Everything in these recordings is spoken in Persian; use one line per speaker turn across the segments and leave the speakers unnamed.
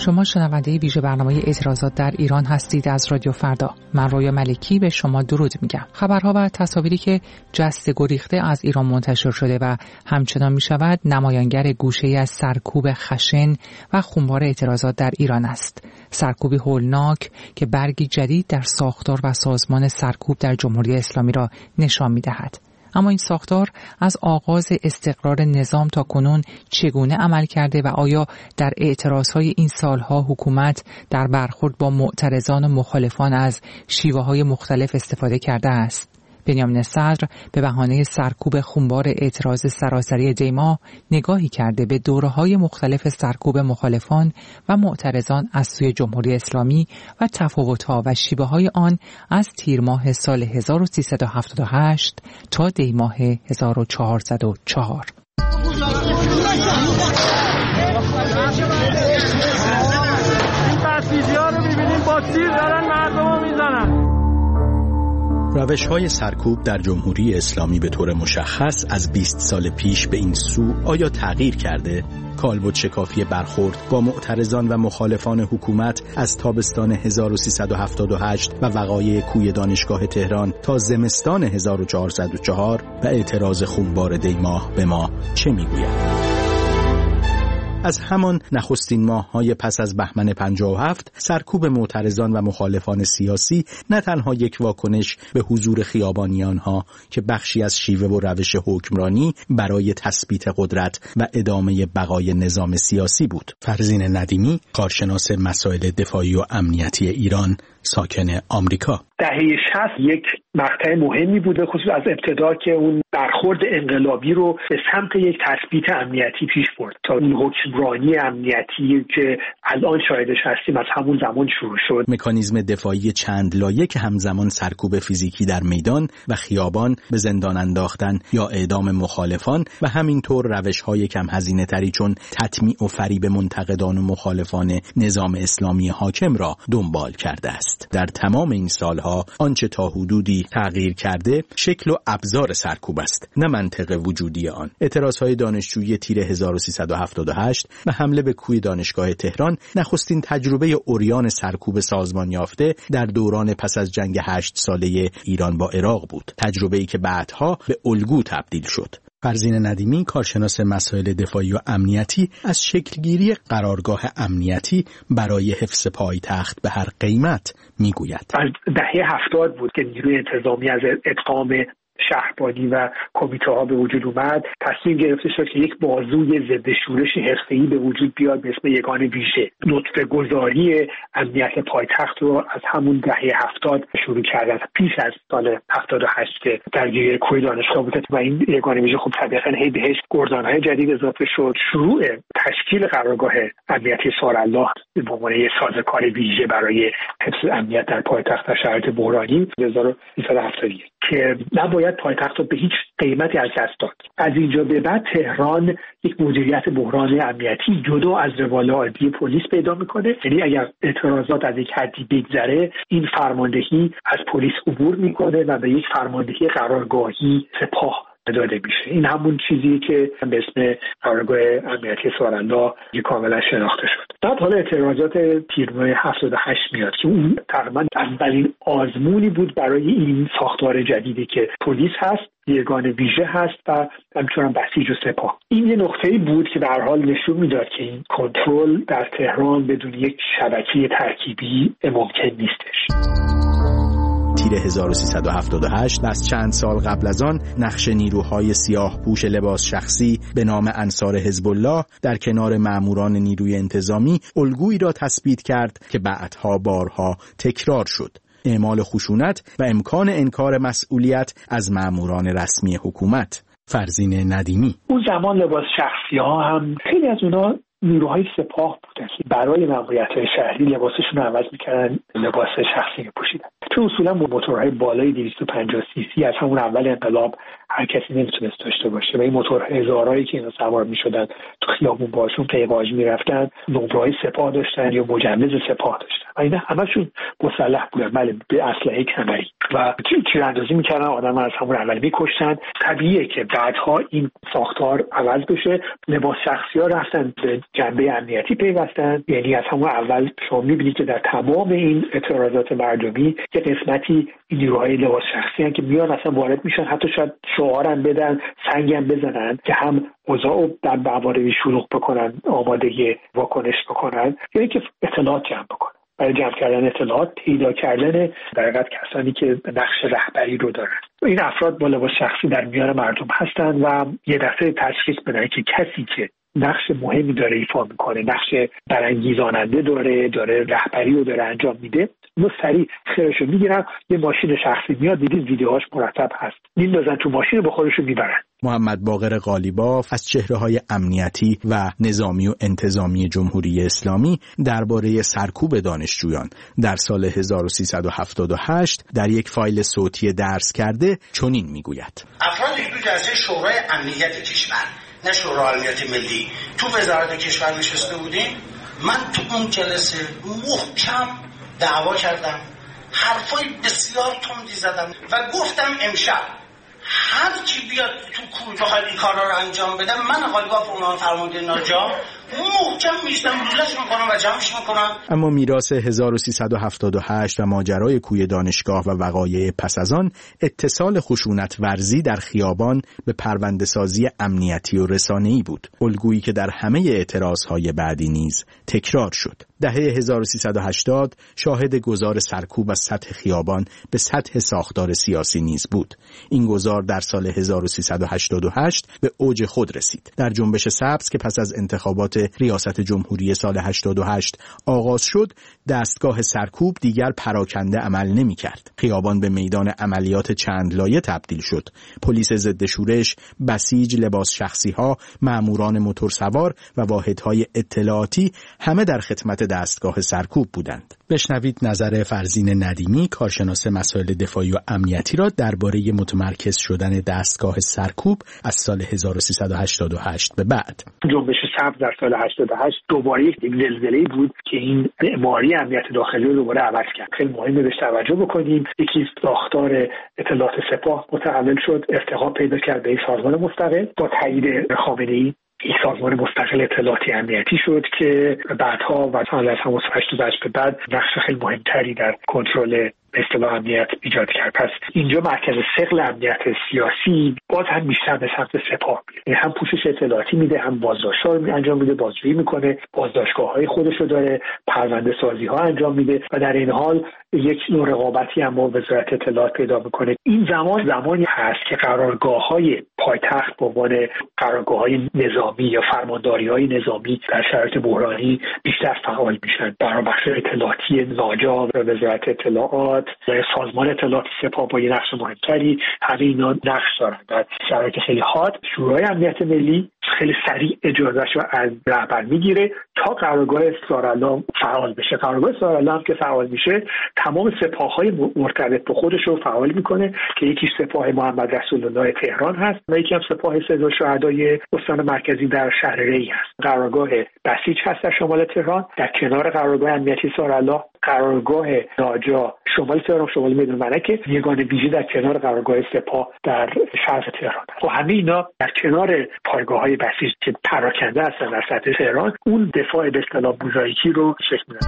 شما شنونده ویژه برنامه اعتراضات در ایران هستید از رادیو فردا. من رویا ملکی به شما درود میگم. خبرها و تصاویری که جسته گریخته از ایران منتشر شده و همچنان میشود نمایانگر گوشه‌ای از سرکوب خشن و خونبار اعتراضات در ایران است. سرکوبی هولناک که برگی جدید در ساختار و سازمان سرکوب در جمهوری اسلامی را نشان میدهد. اما این ساختار از آغاز استقرار نظام تا کنون چگونه عمل کرده و آیا در اعتراضهای این سالها حکومت در برخورد با معترضان و مخالفان از شیوه‌های مختلف استفاده کرده است؟ بنیامین صدر به بهانه سرکوب خونبار اعتراض سراسری دیما نگاهی کرده به دوره‌های مختلف سرکوب مخالفان و معترضان از سوی جمهوری اسلامی و تفاوت‌ها و شیوه‌های آن از تیر ماه سال 1378 تا دی ماه 1404.
این تحصیل‌ها رو می‌بینیم با تیر دارن مردمو میزنن.
روش‌های سرکوب در جمهوری اسلامی به طور مشخص از 20 سال پیش به این سو آیا تغییر کرده؟ کالبد شکافی برخورد با معترضان و مخالفان حکومت از تابستان 1378 و وقایع کوی دانشگاه تهران تا زمستان 1404 و اعتراض خونبار دیماه به ما چه میگوید؟ از همان نخستین ماه‌های پس از بهمن 57 سرکوب معترضان و مخالفان سیاسی نه تنها یک واکنش به حضور خیابانیان‌ها که بخشی از شیوه و روش حکمرانی برای تثبیت قدرت و ادامه بقای نظام سیاسی بود. فرزین ندیمی، کارشناس مسائل دفاعی و امنیتی ایران، ساکن آمریکا.
دهه 60 یک مقطع مهمی بوده، خصوص از ابتدا که اون برخورد انقلابی رو به سمت یک تثبیت امنیتی پیش برد تا این حکمرانی امنیتی که الان شاهدش هستیم از همون زمان شروع شد.
مکانیزم دفاعی چند لایه که همزمان سرکوب فیزیکی در میدان و خیابان، به زندان انداختن یا اعدام مخالفان و همینطور روش‌های کم هزینه تری چون تطمیع و فریب منتقدان و مخالفان نظام اسلامی حاکم را دنبال کرده است. در تمام این سالها آنچه تا حدودی تغییر کرده شکل و ابزار سرکوب است، نه منطق وجودی آن. اعتراضهای دانشجویی تیر 1378 و حمله به کوی دانشگاه تهران نخستین تجربه عریان سرکوب سازمان یافته در دوران پس از جنگ 8 ساله ایران با عراق بود، تجربه‌ای که بعدها به الگو تبدیل شد. فرزین ندیمی، کارشناس مسائل دفاعی و امنیتی، از شکلگیری قرارگاه امنیتی برای حفظ پایتخت به هر قیمت میگوید.
از دهه 70 بود که نیروی انتظامی از ادغام شهربانی و کمیته ها به وجود اومد. تصمیم گرفته شد که یک بازوی ضد شورش حرفه‌ای به وجود بیاد به اسم یگان ویژه. نطفه گذاری امنیت پایتخت رو از همون دهه 70 شروع کردن، پیش از سال 78 که درگیری کوی دانشگاه بود و این یگان ویژه خب طبیعتاً هی بهش گردان‌های جدید اضافه شد. شروع تشکیل قرارگاه امنیتی سارالله به عنوان یک سازوکار ویژه برای حفظ امنیت در پایتخت در شرایط بحرانی 1371 که نباید پایتخت رو به هیچ قیمتی از دست داد. از اینجا به بعد تهران یک مدیریت بحران امنیتی جدا از روال عادی پلیس پیدا میکنه. یعنی اگر اعتراضات از یک حدی بگذره، این فرماندهی از پلیس عبور میکنه و به یک فرماندهی قرارگاهی سپاه داده میشه. این همون چیزی که به اسم قرارگاه امنیتی سارالله کاملا شناخته شد. بعد حالا اعتراضات تیر ماه 78 میاد که اون تقریبا اولین آزمونی بود برای این ساختار جدیدی که پلیس هست، یگان ویژه هست و همچنان بسیج و سپاه. این یه نقطه‌ای بود که به هر حال نشون میداد که این کنترل در تهران بدون یک شبکه ترکیبی ممکن نیستش.
تیر 1378 از چند سال قبل از آن نقش نیروهای سیاه پوش لباس شخصی به نام انصار حزب الله در کنار ماموران نیروی انتظامی الگویی را تثبیت کرد که بعدها بارها تکرار شد: اعمال خشونت و امکان انکار مسئولیت از ماموران رسمی حکومت. فرزین ندیمی:
اون زمان لباس شخصی ها هم خیلی از اونا نیروهای سپاه بودن که برای ماموریت‌های شهری لباسشون رو عوض می‌کردن، لباس شخصی می‌پوشیدن. چون اصولا موتورهای بالای 250 سی سی از همون اول انقلاب هر کسی نمیتونست داشته باشه و این موتورهای هزارایی که اینا سوار می‌شدن تو خیابون باشون پیواج می‌رفتن، نمره‌های سپاه داشتن یا مجوز سپاه داشتن. و اینا همشون مسلح بودن، بله، به اسلحه کمری و تیراندازی میکردن، آدم از همون اول میکشتن. طبیعیه که بعدها این ساختار عوض بشه. لباس شخصی ها رفتن به جنبه امنیتی پیوستن، یعنی از همون اول شما میبینید که در تمام این اعتراضات مردمی که قسمتی این نیروهای لباس شخصی هستن که میان اصلا وارد میشن، حتی شاید شعارم بدن، سنگم بزنن که هم اوضاع در مواردی شلوغ بکنن، آماده واکنش بکنن، یعنی که اطلاعات جمع بکنن. برای جمع کردن اطلاعات، پیدا کردن در حقیقت کسانی که نقش رهبری رو دارن. این افراد با لباس شخصی در میان مردم هستن و یه دفعه تشخیص بدن که کسی که نقش مهمی داره ایفا میکنه، نقش برانگیزاننده داره رهبری رو داره انجام میده، اونو سریع خیرشو میگیرن، یه ماشین شخصی میاد، دیدید ویدیوهاش مرتب هست، میندازن تو ماشین با خودشون میبرن.
محمد باقر قالیباف از چهره‌های امنیتی و نظامی و انتظامی جمهوری اسلامی درباره سرکوب دانشجویان در سال 1378 در یک فایل صوتی درس کرده چنین میگوید:
افرادی که تو جلسه شورای امنیت کشور، نه شورای امنیت ملی، تو وزارت کشور نشسته بودیم، من تو اون جلسه محکم دعوا کردم، حرفای بسیار تندی زدم و گفتم امشب هر کی بیاد تو کوی بخواد این کارا رو انجام بدم، من قالیباف عنوان فرمانده ناجا محکم میشم روزش میکنم و جمعش میکنم.
اما میراث 1378 و ماجرای کوی دانشگاه و وقایع پس از آن اتصال خشونت ورزی در خیابان به پرونده‌سازی امنیتی و رسانه‌ای بود، الگویی که در همه اعتراضهای بعدی نیز تکرار شد. دهه 1380 شاهد گذار سرکوب از سطح خیابان به سطح ساختار سیاسی نیز بود. این گذار در سال 1388 به اوج خود رسید. در جنبش سبز که پس از انتخابات ریاست جمهوری سال 88 آغاز شد، دستگاه سرکوب دیگر پراکنده عمل نمی کرد. خیابان به میدان عملیات چند لایه تبدیل شد. پلیس ضد شورش، بسیج، لباس شخصی ها، ماموران موتورسوار و واحدهای اطلاعاتی همه در خدمت دستگاه سرکوب بودند. بشنوید نظر فرزین ندیمی، کارشناس مسائل دفاعی و امنیتی را درباره متمرکز شدن دستگاه سرکوب از سال 1388 به بعد.
جنبش سبز در سال 88 دوباره یک زلزله‌ای بود که این معماری امنیت داخلی رو دوباره عوض کرد. خیلی مهمه بهش توجه بکنیم. یکی ساختار اطلاعات سپاه متحول شد، ارتقا پیدا کرد به سازمان مستقل با تایید خامنه‌ای. این سازمان مستقل اطلاعاتی امنیتی شد که بعدها و سال 88 به بعد نقش خیلی مهمتری در کنترل به اصطلاح امنیت ایجاد کرد. پس اینجا مرکز ثقل امنیت سیاسی باز هم بیشتر به سمت سپاه میره، هم پوشش اطلاعاتی میده، هم بازداشت‌ها رو انجام میده، بازجویی میکنه، بازداشتگاه‌های خودش رو داره، پرونده سازی ها انجام میده و در این حال یک نوع رقابتی هم با وزارت اطلاعات پیدا میکنه. این زمانی هست که قرارگاه‌های پایتخت به عنوان قرارگاه‌های نظامی یا فرمانداری‌های نظامی در شرایط بحرانی بیشتر فعال میشن. برای بخش اطلاعاتی ناجا و وزارت اطلاعات و سازمان اطلاعات سپاه با یه نقش مهمتری، همه اینا نقش دارن. در شرایط خیلی حاد شورای امنیت ملی خیلی سریع اجازهش رو از رهبر میگیره تا قرارگاه سارالام فعال بشه. قرارگاه سارالام که فعال میشه تمام سپاه‌های مرتبط به خودش رو فعال میکنه که یکی سپاه محمد رسول الله تهران هست و یکی هم سپاه سید الشهدای استان مرکزی در شهر ری هست. قرارگاه بسیج هست در شمال تهران، در کنار قرارگاه امنیتی سارالله. قرارگاه ناجا شمال تهران، شمال میدان ملکه، یگان ویژه در کنار قرارگاه سپاه در شرق تهران. و همه اینا در کنار پایگاه‌های بسیج که پراکنده هستن در سطح تهران، اون دفاع به اصطلاح موزاییکی رو شکل میدن.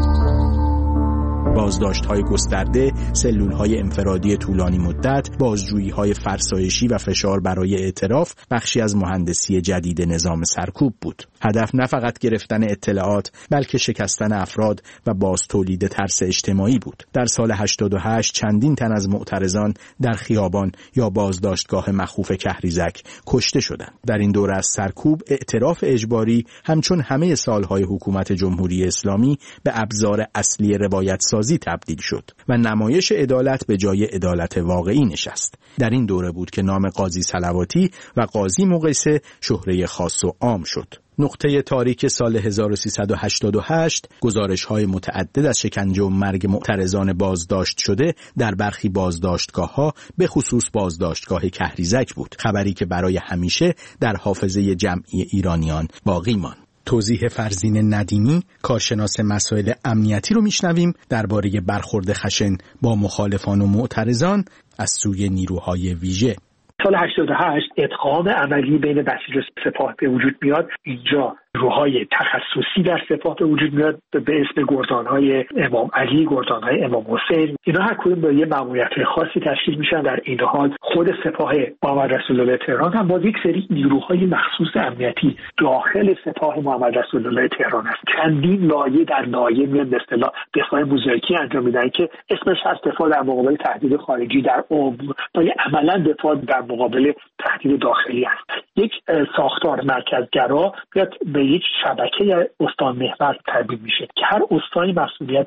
بازداشت‌های گسترده، سلول‌های انفرادی طولانی مدت، بازجویی‌های فرسایشی و فشار برای اعتراف بخشی از مهندسی جدید نظام سرکوب بود. هدف نه فقط گرفتن اطلاعات، بلکه شکستن افراد و باز تولید ترس اجتماعی بود. در سال 88 چندین تن از معترضان در خیابان یا بازداشتگاه مخوف کهریزک کشته شدند. در این دوره از سرکوب، اعتراف اجباری همچون همه سالهای حکومت جمهوری اسلامی به ابزار اصلی روایت سازی تبدیل شد و نمایش عدالت به جای عدالت واقعی نشست. در این دوره بود که نام قاضی صلواتی و قاضی مقیسه شهره خاص و عام شد. نقطه تاریک سال 1388 گزارش‌های متعدد از شکنجه و مرگ معترضان بازداشت شده در برخی بازداشتگاه‌ها، به خصوص بازداشتگاه کهریزک بود، خبری که برای همیشه در حافظه جمعی ایرانیان باقی ماند. توضیح فرزین ندیمی، کارشناس مسائل امنیتی رو میشنویم درباره برخورد خشن با مخالفان و معترضان از سوی نیروهای ویژه.
سال 88 ادغام عملی بین بسیج و سپاه به وجود میاد. اینجا نیروهای تخصصی در سپاه به وجود میاد به اسم گردانهای امام علی، گردانهای امام حسین. اینا هر کدوم با یه ماموریت‌های خاصی تشکیل میشن. در این حال خود سپاه محمد رسول الله تهران هم با یک سری نیروهای مخصوص امنیتی داخل سپاه محمد رسول الله تهران است. چندین لایه در لایه میاد به اصطلاح دفاع موزاییکی انجام میدن که اسمش از دفاع در مقابل تهدید خارجی در عملا دفاع در مقابل تهدید داخلی است. یک ساختار مرکزگرا بیاد به یک شبکه استان محور تبدیل میشه که هر استانی مسئولیت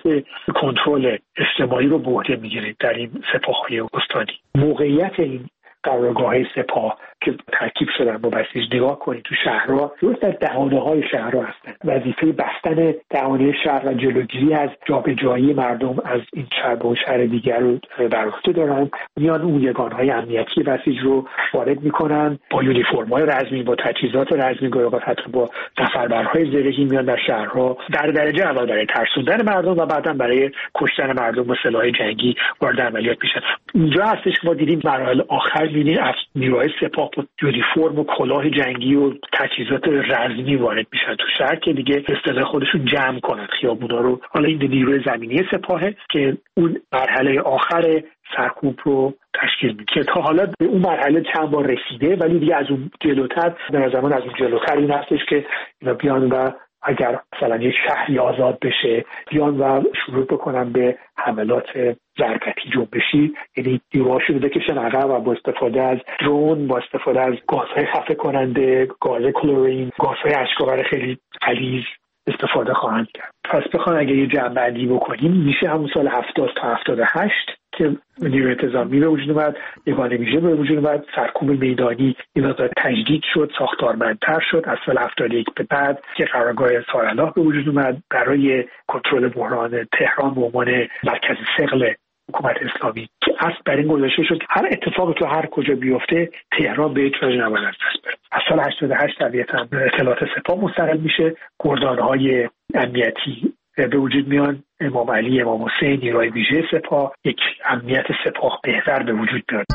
کنترل اجتماعی رو به عهده میگیره در این سپاه‌های استانی. موقعیت این قرارگاه سپاه که ترکیب شدن با بسیج نگاه کنید تو شهرها، درست در دهانه‌های شهرها هستن. وظیفه بستن دهانه شهر و جلوگیری از جابجایی مردم از این شهر به اون شهر دیگر رو بر عهده دارن. میان اون یگانهای امنیتی بسیج رو وارد میکنن با یونیفرم‌های رزمی، با تجهیزات رزمی، گاهی حتی با نفربرهای زرهی میان در شهرها در درجه اول برای ترسوندن مردم و بعداً برای کشتن مردم با سلاح جنگی وارد عملیات میشن. اینجا هستش ما دیدیم مراحل آخر می‌بینید از نیروهای سپاه با یونیفرم و کلاه جنگی و تجهیزات رزمی وارد میشن تو شهر که دیگه به اصطلاح خودشون جمع کنن خیابونا رو. حالا این نیروی زمینی سپاهه که اون مرحله آخر سرکوب رو تشکیل میده که تا حالا به اون مرحله چند بار رسیده، ولی دیگه از اون جلوتر به نظر از اون جلوتر این هستش که اینا بیان و اگر مثلا یک شهری آزاد بشه بیان و شروع بکنن به حملات ضربتی جنبشی، یعنی نیروهاشون رو بکشن عقب و با استفاده از درون، با استفاده از گازهای خفه کننده، گاز کلورین، گازهای اشک‌آور خیلی غلیظ استفاده خواهند کرد. پس بخوام اگه یه جمع‌بندی بکنیم میشه همون سال 70 تا 78 که نیروی انتظامی به وجود اومد، یگان ویژه به وجود اومد، سرکوب میدانی این مقدار تجدید شد، ساختارمندتر شد. از سال 71 به بعد که قرارگاه سارالله به وجود اومد برای کنترل بحران تهران به عنوان مرکز ثقل حکومت اسلامی که اصل بر این گذاشته شد که هر اتفاقی تو هر کجا بیفته تهران به هیچ وجه نباید از دست بره. از سال 88 طبیعتاً اطلاعات سپاه مستقل میشه، گردانهای امنیتی به وجود میان، امام علی، امام حسین، نیروهای ویژه سپاه، یک امنیت سپاه بهتر به وجود میاد.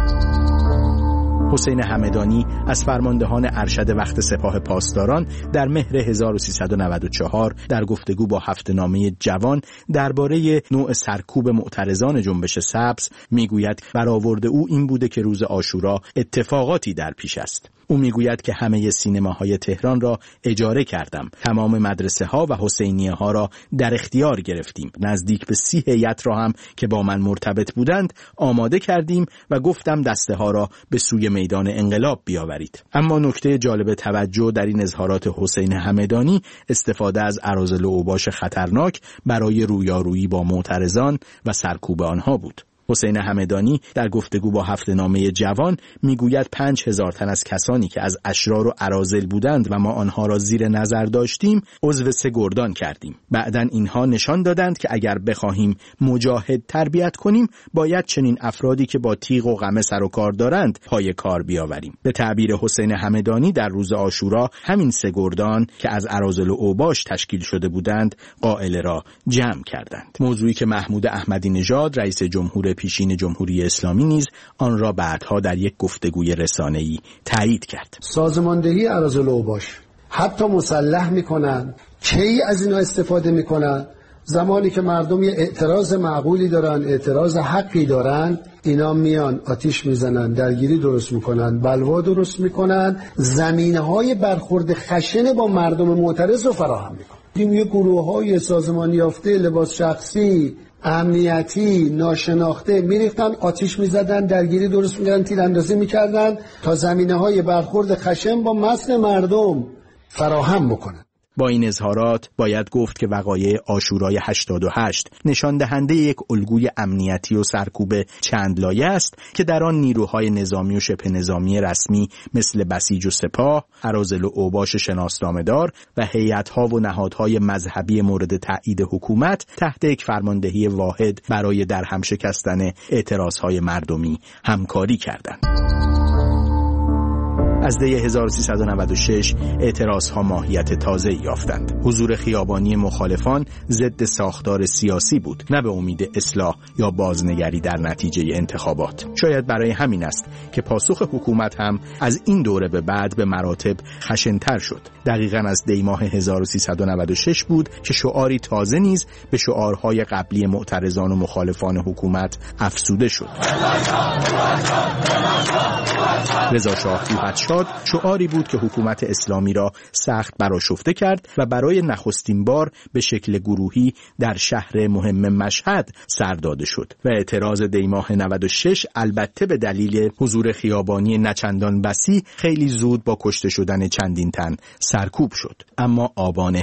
حسین همدانی از فرماندهان ارشد وقت سپاه پاسداران در مهر 1394 در گفتگو با هفته‌نامه جوان درباره نوع سرکوب معترضان جنبش سبز میگوید برآورد او این بوده که روز عاشورا اتفاقاتی در پیش است. او میگوید که همه سینماهای تهران را اجاره کردم، تمام مدرسه ها و حسینیه ها را در اختیار گرفتیم، نزدیک به 30 هیئت را هم که با من مرتبط بودند آماده کردیم و گفتم دسته ها را به سوی میدان انقلاب بیاورید. اما نکته جالب توجه در این اظهارات حسین همدانی استفاده از اراذل و اوباش خطرناک برای رویارویی با معترضان و سرکوب آنها بود. حسین همدانی در گفتگو با هفته‌نامه جوان میگوید 5000 تن از کسانی که از اشرار و اراذل بودند و ما آنها را زیر نظر داشتیم عضو 3 گردان کردیم. بعداً اینها نشان دادند که اگر بخواهیم مجاهد تربیت کنیم باید چنین افرادی که با تیغ و قمه سر و کار دارند پای کار بیاوریم. به تعبیر حسین همدانی در روز عاشورا همین 3 گردان که از اراذل و اوباش تشکیل شده بودند قائله را جمع کردند. موضوعی که محمود احمدی نژاد رئیس جمهور پیشین جمهوری اسلامی نیز آن را بعدها در یک گفتگوی رسانه‌ای تایید کرد.
سازماندهی اراذل و اوباش حتی مسلح میکنن، کی از اینا استفاده میکنن؟ زمانی که مردم یه اعتراض معقولی دارن، اعتراض حقی دارن، اینا میان آتیش میزنن، درگیری درست میکنن، بلوا درست میکنن، زمینه‌های برخورد خشن با مردم معترض رو فراهم میکنن. این یه گروه‌های سازمانی یافته، لباس شخصی، امنیتی، ناشناخته میریختن، آتیش میزدن، درگیری درست میکردن، تیراندازی میکردن تا زمینه‌های برخورد خشن با متن مردم فراهم بکنن.
با این اظهارات باید گفت که وقایع عاشورای 88 نشان دهنده یک الگوی امنیتی و سرکوب چند لایه است که در آن نیروهای نظامی و شبه نظامی رسمی مثل بسیج و سپاه، اراذل و اوباش شناسنامه‌دار و هیئت‌ها و نهادهای مذهبی مورد تایید حکومت تحت یک فرماندهی واحد برای درهم شکستن اعتراضهای مردمی همکاری کردند. از دی 1396 اعتراضها ماهیت تازه‌ای یافتند. حضور خیابانی مخالفان ضد ساختار سیاسی بود، نه به امید اصلاح یا بازنگری در نتیجه انتخابات. شاید برای همین است که پاسخ حکومت هم از این دوره به بعد به مراتب خشن‌تر شد. دقیقاً از دی ماه 1396 بود که شعاری تازه نیز به شعارهای قبلی معترضان و مخالفان حکومت افزوده شد. رضا شاه روحت‌شاد شعاری بود که حکومت اسلامی را سخت برآشفته کرد و برای نخستین بار به شکل گروهی در شهر مهم مشهد سر داده شد و اعتراض دی ماه 96 البته به دلیل حضور خیابانی نچندان وسیع خیلی زود با کشته شدن چندین تن سرکوب شد. اما آبان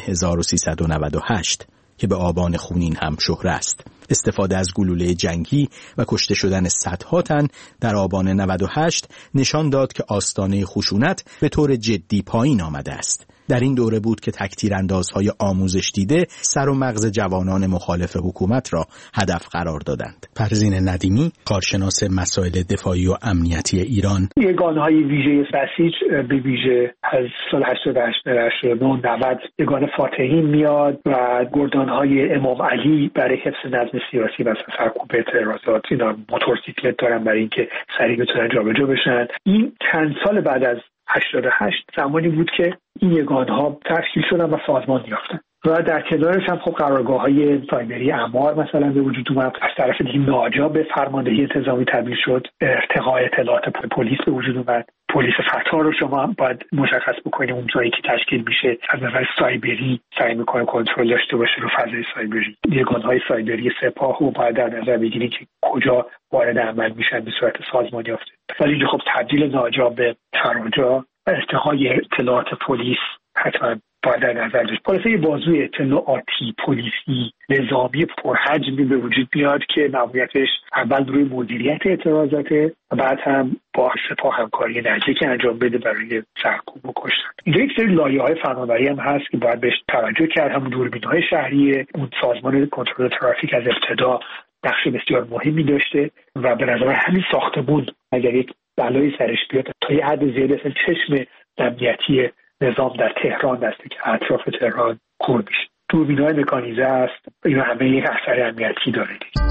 1398 که به آبان خونین هم شهره است، استفاده از گلوله جنگی و کشته شدن صدها تن در آبان 98 نشان داد که آستانه خشونت به طور جدی پایین آمده است. در این دوره بود که تکتیراندازهای آموزش دیده سر و مغز جوانان مخالف حکومت را هدف قرار دادند. فرزین ندیمی، کارشناس مسائل دفاعی و امنیتی ایران:
یگانه‌های ویژه بسیج به ویژه از سال 88 تا 90 یگان فاتحی میاد و گردانهای امام علی برای حفظ نظم سیاسی و سرکوب اعتراضات، اینا موتورسیکلت دارن برای اینکه سریع بتونن جابجا بشن. این چند سال بعد از 88 زمانی بود که این یگانها تشکیل شدن و سازمان یافتن و در کنارش هم خب قرارگاه‌های سایبری اعمار مثلا به وجود اومد. از طرف دیگه ناجا به فرماندهی انتظامی تبدیل شد، ارتقاء اطلاعات پلیس به وجود اومد. پلیس فتا رو شما باید مشخص بکنید اون جایی که تشکیل میشه از نظر سایبری سعی میکنه کنترل داشته باشه رو فضای سایبری. یگانهای سایبری سپاه رو باید در نظر بگیرید که کجا وارد عمل میشن به صورت سازمان یافته. ولی اینجا خب تبدیل ناجا به تراجا و ارتقای اطلاعات پلیس حتما باید در نظر داشت. خلاصه یه بازوی اطلاعاتی پلیسی نظامی پرحجمی به وجود میاد که ماموریتش اول روی مدیریت اعتراضاته و بعد هم با سپاه همکاری نزدیک انجام بده برای سرکوب و کشتن. اینجا یک سری لایه‌های فرمانبری هم هست که باید بهش توجه کرد. همون دوربین‌های شهریه، اون سازمان کنترل ترافیک از ابتدا نقش بسیار مهمی داشته و به نظر همین ساختمون اگر یک بلایی سرش بیاد تا یه حد زیادی اصلا چشم امنیتی نظام در تهران دسته که اطراف تهران کور میشه. دوربین‌های مکانیزه است، اینا همه یک اثر امنیتی داره دیگه.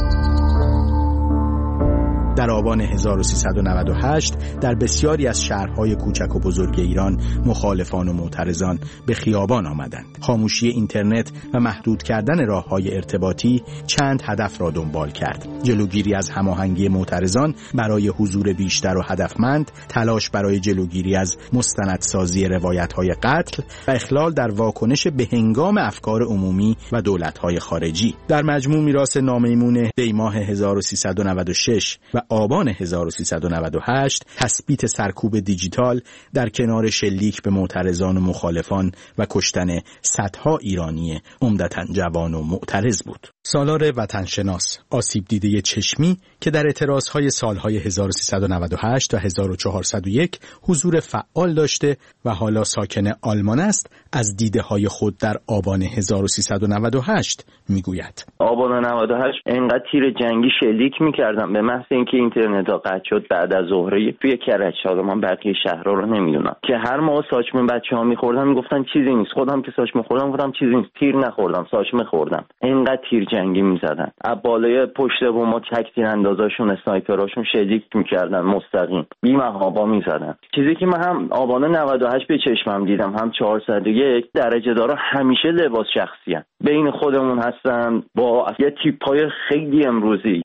در آبان 1398 در بسیاری از شهرهای کوچک و بزرگ ایران مخالفان و معترضان به خیابان آمدند. خاموشی اینترنت و محدود کردن راههای ارتباطی چند هدف را دنبال کرد: جلوگیری از هماهنگی معترضان برای حضور بیشتر و هدفمند، تلاش برای جلوگیری از مستندسازی روایت‌های قتل و اخلال در واکنش به هنگام افکار عمومی و دولت‌های خارجی. در مجموع میراث نامیمون دی ماه 1396 و آبان 1398 تثبیت سرکوب دیجیتال در کنار شلیک به معترضان و مخالفان و کشتن صدها ایرانی عمدتاً جوان و معترض بود. سالار وطنشناس، آسیب دیده چشمی که در اعتراضهای سالهای 1398 و 1401 حضور فعال داشته و حالا ساکن آلمان است، از دیده‌های خود در آبان 1398 میگوید:
آبان 98 انقدر تیر جنگی شلیک می‌کردم به محض اینکه اینترنت قطع شد بعد از ظهر توی کرج، حالا من بقیه شهرها رو نمیدونم، که هر موقع ساچمه بچه‌ها می‌خوردن میگفتن چیزی نیست، خودم که ساچمه خوردم گفتم چیزی نیست، تیر نخوردم، ساچمه خوردم. انقدر تیر جنگی می‌زدن، از بالای پشت بوم تکتیر اندازاشون اسنایپراشون شلیک می‌کردن، مستقیم بی‌محابا می‌زدن. چیزی که من هم آبان 98 به چشمم دیدم، هم 401 درجه دارا همیشه لباس شخصی هستن، بین خودمون هستن با یه تیپ‌های خیلی امروزی.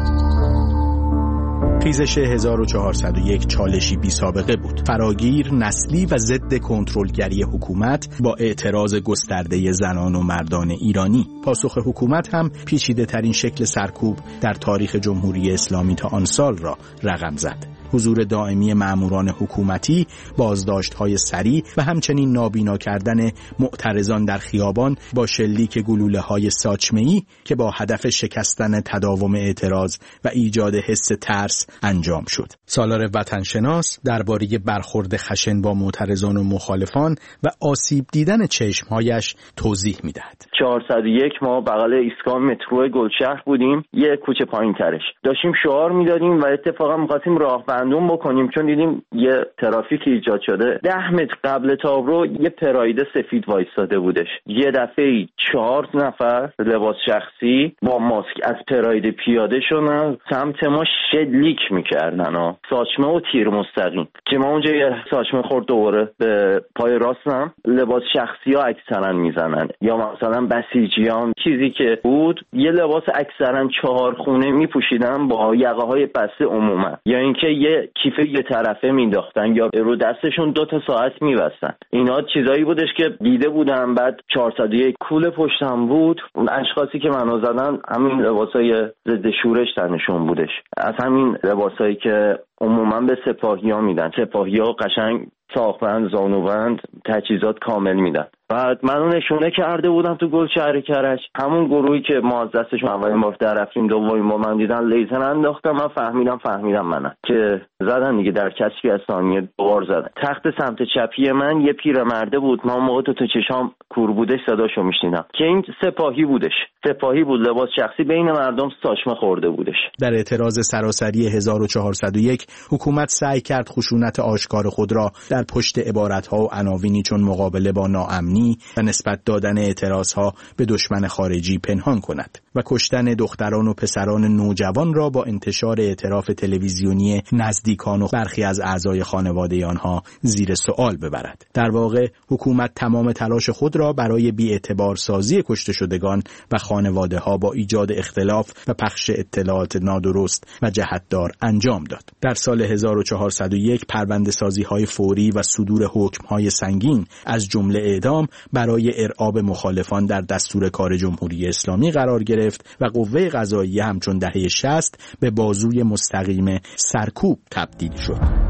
خیزش 1401 چالشی بی سابقه بود، فراگیر، نسلی و ضد کنترلگری حکومت با اعتراض گسترده زنان و مردان ایرانی. پاسخ حکومت هم پیچیده ترین شکل سرکوب در تاریخ جمهوری اسلامی تا آن سال را رقم زد. حضور دائمی ماموران حکومتی، بازداشت‌های سریع و همچنین نابینا کردن معترضان در خیابان با شلیک گلوله‌های ساچمه‌ای که با هدف شکستن تداوم اعتراض و ایجاد حس ترس انجام شد. سالار وطنشناس درباره برخورد خشن با معترضان و مخالفان و آسیب دیدن چشم‌هایش توضیح می‌دهد.
401 ما بغل ایستگاه مترو گلشهر بودیم، یه کوچه پایین‌ترش. داشتیم شعار می‌دادیم و اتفاقا می‌خواستیم راهبند گندم بکنیم، چون دیدیم یه ترافیک ایجاد شده. 10 متر قبل تابرو یه پراید سفید وایستاده بودش. یه دفعه 4 نفر لباس شخصی با ماسک از پراید پیاده شدن سمت ما شلیک میکردن ساچمه و تیر مستقیم که ما اونجا یه ساچمه خورد دوباره به پای راستم. لباس شخصی ها اکثرا میزنن یا مثلا بسیجیان چیزی که بود یه لباس اکثرا 4 خونه میپوشیدن با یقه های بسته عموما، یا اینکه یه کیف یه طرفه مینداختن یا رو دستشون 2 ساعت میبستن. اینا چیزایی بودش که دیده بودم. بعد 401 کوله پشتم بود. اون اشخاصی که منو زدن همین لباسای ضد شورش تنشون بودش، از همین لباسایی که عموما به سپاهی‌ها میدن. سپاهی‌ها قشنگ ساختن، زانوبند، تجهیزات کامل میدن. بعد منو نشونه کرده بودم تو گلشهر کرج، همون گروهی که ما از دستشون اولین بار در رفتیم، دومین بار من دیدن لیزر انداختم. من فهمیدم منم که زدن دیگه، در کسبی از ثانیه 2 بار زدن. تخت سمت چپی من یه پیرمرده بود، من موقع تو چشام کور بودش صداشو میشنیدم که این سپاهی بود، لباس شخصی بین مردم ساچمه خورده بودش.
در اعتراض سراسری 1401 حکومت سعی کرد خشونت آشکار خود را در پشت عبارت‌ها و عناوینی چون مقابله با ناامنی و نسبت دادن اعتراضها به دشمن خارجی پنهان کند و کشتن دختران و پسران نوجوان را با انتشار اعتراف تلویزیونی نزدیکان و برخی از اعضای خانواده آنها زیر سوال ببرد. در واقع حکومت تمام تلاش خود را برای بی‌اعتبار سازی کشته شدگان و خانواده‌ها با ایجاد اختلاف و پخش اطلاعات نادرست و جهتدار انجام داد. در سال 1401 پرونده‌سازی‌های فوری و صدور حکم‌های سنگین از جمله اعدام برای ارعاب مخالفان در دستور کار جمهوری اسلامی قرار گرفت و قوه قضاییه همچون دهه 60 به بازوی مستقیم سرکوب تبدیل شد.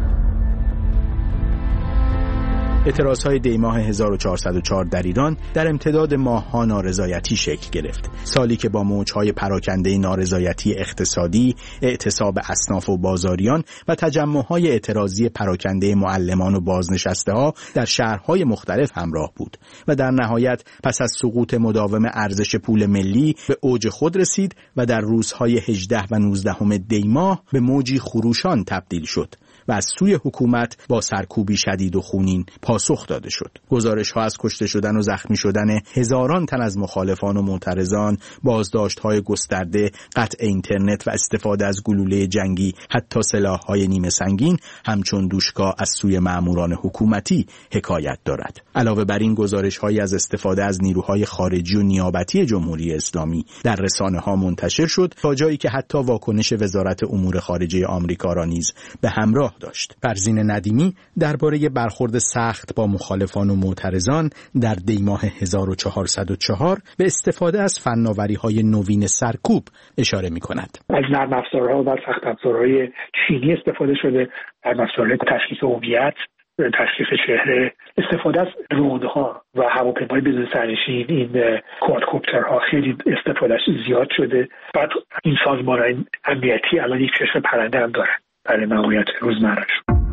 اعتراضهای دی‌ماه 1404 در ایران در امتداد ماه‌ها نارضایتی شکل گرفت. سالی که با موج‌های پراکنده نارضایتی اقتصادی، اعتصاب اصناف و بازاریان و تجمع‌های اعتراضی پراکنده معلمان و بازنشسته‌ها در شهرهای مختلف همراه بود و در نهایت پس از سقوط مداوم ارزش پول ملی به اوج خود رسید و در روزهای 18 و 19 دی‌ماه به موجی خروشان تبدیل شد و از سوی حکومت با سرکوبی شدید و خونین پاسخ داده شد. گزارش‌ها از کشته شدن و زخمی شدن هزاران تن از مخالفان و معترضان، بازداشت‌های گسترده، قطع اینترنت و استفاده از گلوله جنگی، حتی سلاح‌های نیمه سنگین همچون دوشکا از سوی ماموران حکومتی حکایت دارد. علاوه بر این گزارش‌هایی از استفاده از نیروهای خارجی و نیابتی جمهوری اسلامی در رسانه‌ها منتشر شد تا جایی که حتی واکنش وزارت امور خارجه آمریکا را نیز به همراه داشت. فرزین ندیمی درباره برخورد سخت با مخالفان و معترضان در دی‌ماه 1404 به استفاده از فناوری‌های نوین سرکوب اشاره می‌کند.
از نرم افزارها و سخت افزارهای چینی استفاده شده، نرم افزارهای تشخیص هویت، تشخیص چهره، استفاده از درون‌ها و هواپیمای بدون سرنشین، این کوادکوپترها خیلی استفادهش زیاد شده. بعد این سازمان‌های امنیتی الان یک چشم پرنده هم دارن برای ماموریت روزمره‌اش.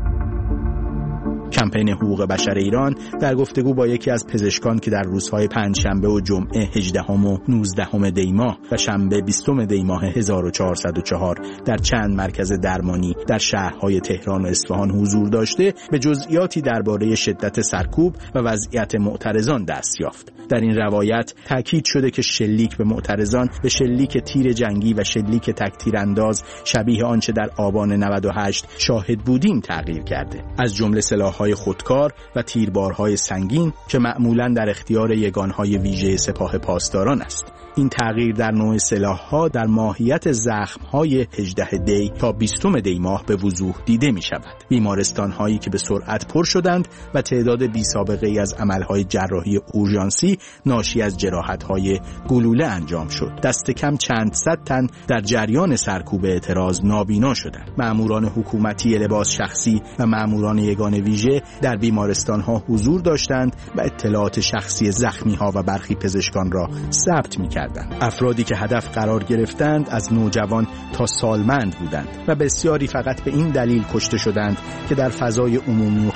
کمپین حقوق بشر ایران در گفتگو با یکی از پزشکان که در روزهای پنجشنبه و جمعه 18 و 19 دی‌ماه و شنبه 20 دی‌ماه 1404 در چند مرکز درمانی در شهرهای تهران و اصفهان حضور داشته، به جزئیاتی درباره شدت سرکوب و وضعیت معترضان دست یافت. در این روایت تاکید شده که شلیک به معترضان به شلیک تیر جنگی و شلیک تک‌تیر انداز شبیه آنچه در آبان 98 شاهد بودیم تغییر کرده، از جمله سلاح‌های خودکار و تیربارهای سنگین که معمولاً در اختیار یگانهای ویژه سپاه پاسداران است. این تغییر در نوع سلاح‌ها در ماهیت زخم‌های 18 دی تا 20 دی ماه به وضوح دیده می‌شود. بیمارستان‌هایی که به سرعت پر شدند و تعداد بی‌سابقه‌ای از عمل‌های جراحی اورژانسی ناشی از جراحت‌های گلوله انجام شد. دست کم چند صد تن در جریان سرکوب اعتراض نابینا شدند. ماموران حکومتی لباس شخصی و ماموران یگان ویژه در بیمارستان‌ها حضور داشتند و اطلاعات شخصی زخمی‌ها و برخی پزشکان را ثبت می‌کردند. افرادی که هدف قرار گرفتند از نوجوان تا سالمند بودند و بسیاری فقط به این دلیل کشته شدند که در فضای عمومی و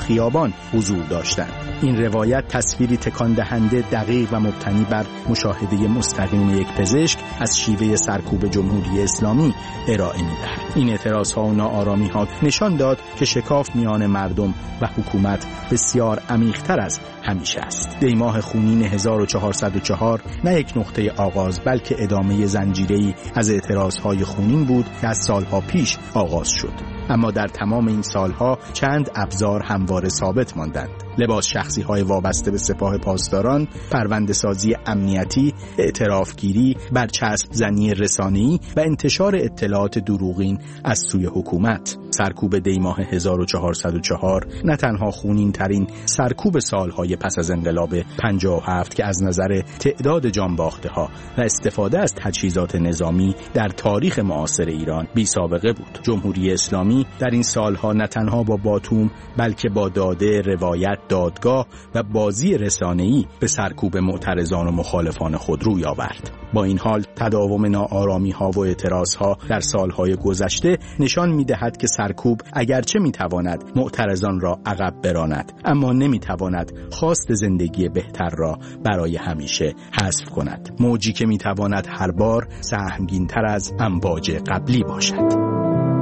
خیابان حضور داشتند. این روایت تصویری تکان دهنده دقیق و مبتنی بر مشاهده مستقیم یک پزشک از شیوه سرکوب جمهوری اسلامی ارائه می‌دهد. این اعتراض‌ها و ناآرامی‌ها نشان داد که شکاف میان مردم و حکومت بسیار عمیق‌تر از همیشه است. دی ماه خونین 1404 نه یک نقطه آغاز بلکه ادامه زنجیره‌ای از اعتراض‌های خونین بود که از سالها پیش آغاز شد. اما در تمام این سالها چند ابزار همواره ثابت ماندند: لباس شخصی‌های وابسته به سپاه پاسداران، پرونده‌سازی امنیتی، اعترافگیری، برچسب زنی رسانه‌ای و انتشار اطلاعات دروغین از سوی حکومت. سرکوب دی ماه 1404 نه تنها خونین ترین سرکوب سالهای پس از انقلاب 57 که از نظر تعداد جانباخته‌ها و استفاده از تجهیزات نظامی در تاریخ معاصر ایران بی سابقه بود. جمهوری اسلامی در این سالها نه تنها با باتوم بلکه با داده، روایت، دادگاه و بازی رسانه‌ای به سرکوب معترضان و مخالفان خود روی آورد. با این حال تداوم ناآرامی‌ها و اعتراض‌ها در سالهای گذشته نشان می‌دهد که سرکوب اگرچه می‌تواند معترضان را عقب براند، اما نمی‌تواند خواست زندگی بهتر را برای همیشه حذف کند. موجی که می‌تواند هر بار سهمگین‌تر از امواج قبلی باشد.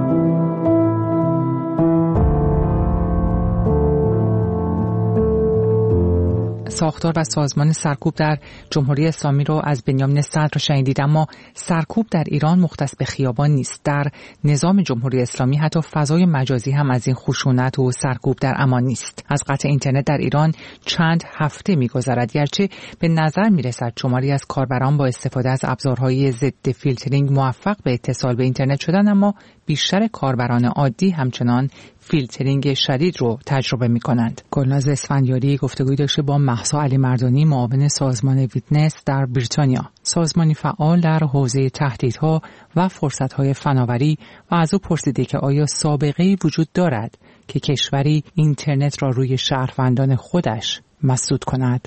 ساختار و سازمان سرکوب در جمهوری اسلامی رو از بنیامین صدر شنیدید، اما سرکوب در ایران مختص به خیابان نیست. در نظام جمهوری اسلامی حتی فضای مجازی هم از این خشونت و سرکوب در امان نیست. از قطع اینترنت در ایران چند هفته می‌گذرد، گرچه به نظر می‌رسد شماری از کاربران با استفاده از ابزارهای ضد فیلترینگ موفق به اتصال به اینترنت شدن، اما بیشتر کاربران عادی همچنان فیلترینگ شدید رو تجربه می‌کنند. گلناز اسفندیاری گفتگوی داشته با مهسا علی مردانی، معاون سازمان ویتنس در بریتانیا، سازمانی فعال در حوزه تهدیدها و فرصت‌های فناوری، و از او پرسیده که آیا سابقه‌ای وجود دارد که کشوری اینترنت را روی شهروندان خودش مسدود کند.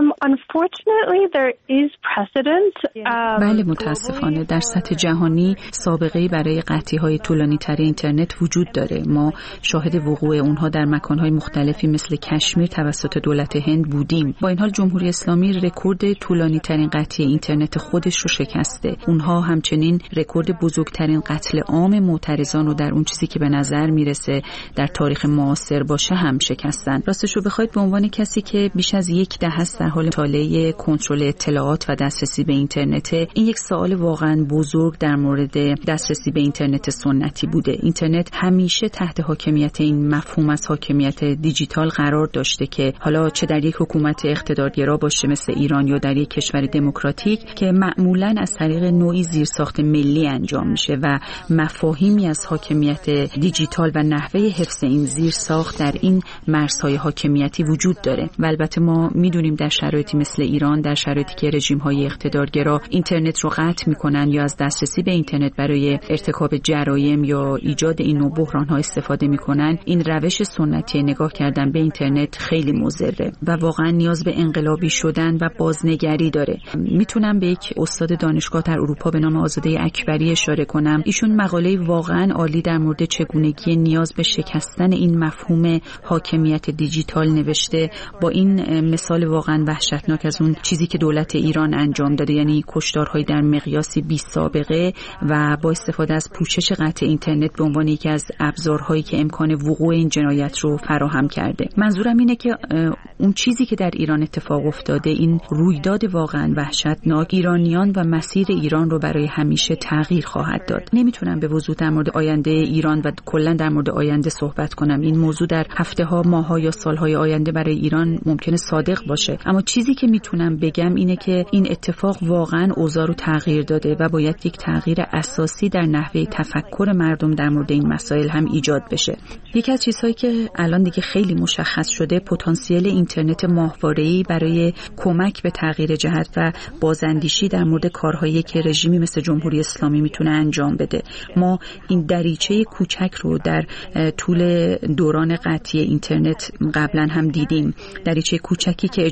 بله، متاسفانه در سطح جهانی سابقه‌ای برای قطعی‌های طولانی‌تر اینترنت وجود داره. ما شاهد وقوع اونها در مکان‌های مختلفی مثل کشمیر توسط دولت هند بودیم. با این حال جمهوری اسلامی رکورد طولانی‌ترین قطعی اینترنت خودش رو شکسته. اونها همچنین رکورد بزرگترین قتل عام معترضان رو در اون چیزی که به نظر میرسه در تاریخ معاصر باشه هم شکستن. راستش رو بخواید به عنوان کسی که بیش از یک دهه در حال مطالعه کنترل اطلاعات و دسترسی به اینترنت، این یک سوال واقعا بزرگ در مورد دسترسی به اینترنت سنتی بوده. اینترنت همیشه تحت حاکمیت این مفهوم از حاکمیت دیجیتال قرار داشته که حالا چه در یک حکومت اقتدارگرا باشه مثل ایران یا در یک کشور دموکراتیک که معمولاً از طریق نوعی زیرساخت ملی انجام میشه و مفاهیمی از حاکمیت دیجیتال و نحوه حفظ این زیرساخت در این مرزهای حاکمیتی وجود داره. و البته ما میدونیم در شرایطی مثل ایران، در شرایطی که رژیم‌های اقتدارگرا اینترنت رو قطع می‌کنن یا از دسترسی به اینترنت برای ارتکاب جرایم یا ایجاد این نوع بحران‌ها استفاده می‌کنن، این روش سنتی نگاه کردن به اینترنت خیلی مضره و واقعا نیاز به انقلابی شدن و بازنگری داره. میتونم به یک استاد دانشگاه در اروپا به نام آزاده اکبری اشاره کنم. ایشون مقاله واقعا عالی در مورد چگونگی نیاز به شکستن این مفهوم حاکمیت دیجیتال نوشته، با این مثال واقعا وحشتناک از اون چیزی که دولت ایران انجام داده، یعنی کشتارهای در مقیاسی بی سابقه و با استفاده از پوشش قطع اینترنت به عنوان یکی از ابزارهایی که امکان وقوع این جنایت رو فراهم کرده. منظورم اینه که اون چیزی که در ایران اتفاق افتاده، این رویداد واقعا وحشتناک، ایرانیان و مسیر ایران رو برای همیشه تغییر خواهد داد. نمیتونم به وضوح در مورد آینده ایران و کلا در مورد آینده صحبت کنم. این موضوع در هفته‌ها، ماه‌ها یا سال‌های آینده برای ایران ممکنه صادق باشه، اما چیزی که میتونم بگم اینه که این اتفاق واقعا اوضاع رو تغییر داده و باید یک تغییر اساسی در نحوه تفکر مردم در مورد این مسائل هم ایجاد بشه. یکی از چیزهایی که الان دیگه خیلی مشخص شده، پتانسیل اینترنت ماهواره‌ای برای کمک به تغییر جهت و بازاندیشی در مورد کارهایی که رژیمی مثل جمهوری اسلامی میتونه انجام بده. ما این دریچه کوچک رو در طول دوران قطعی اینترنت قبلا هم دیدیم، دریچه کوچکی که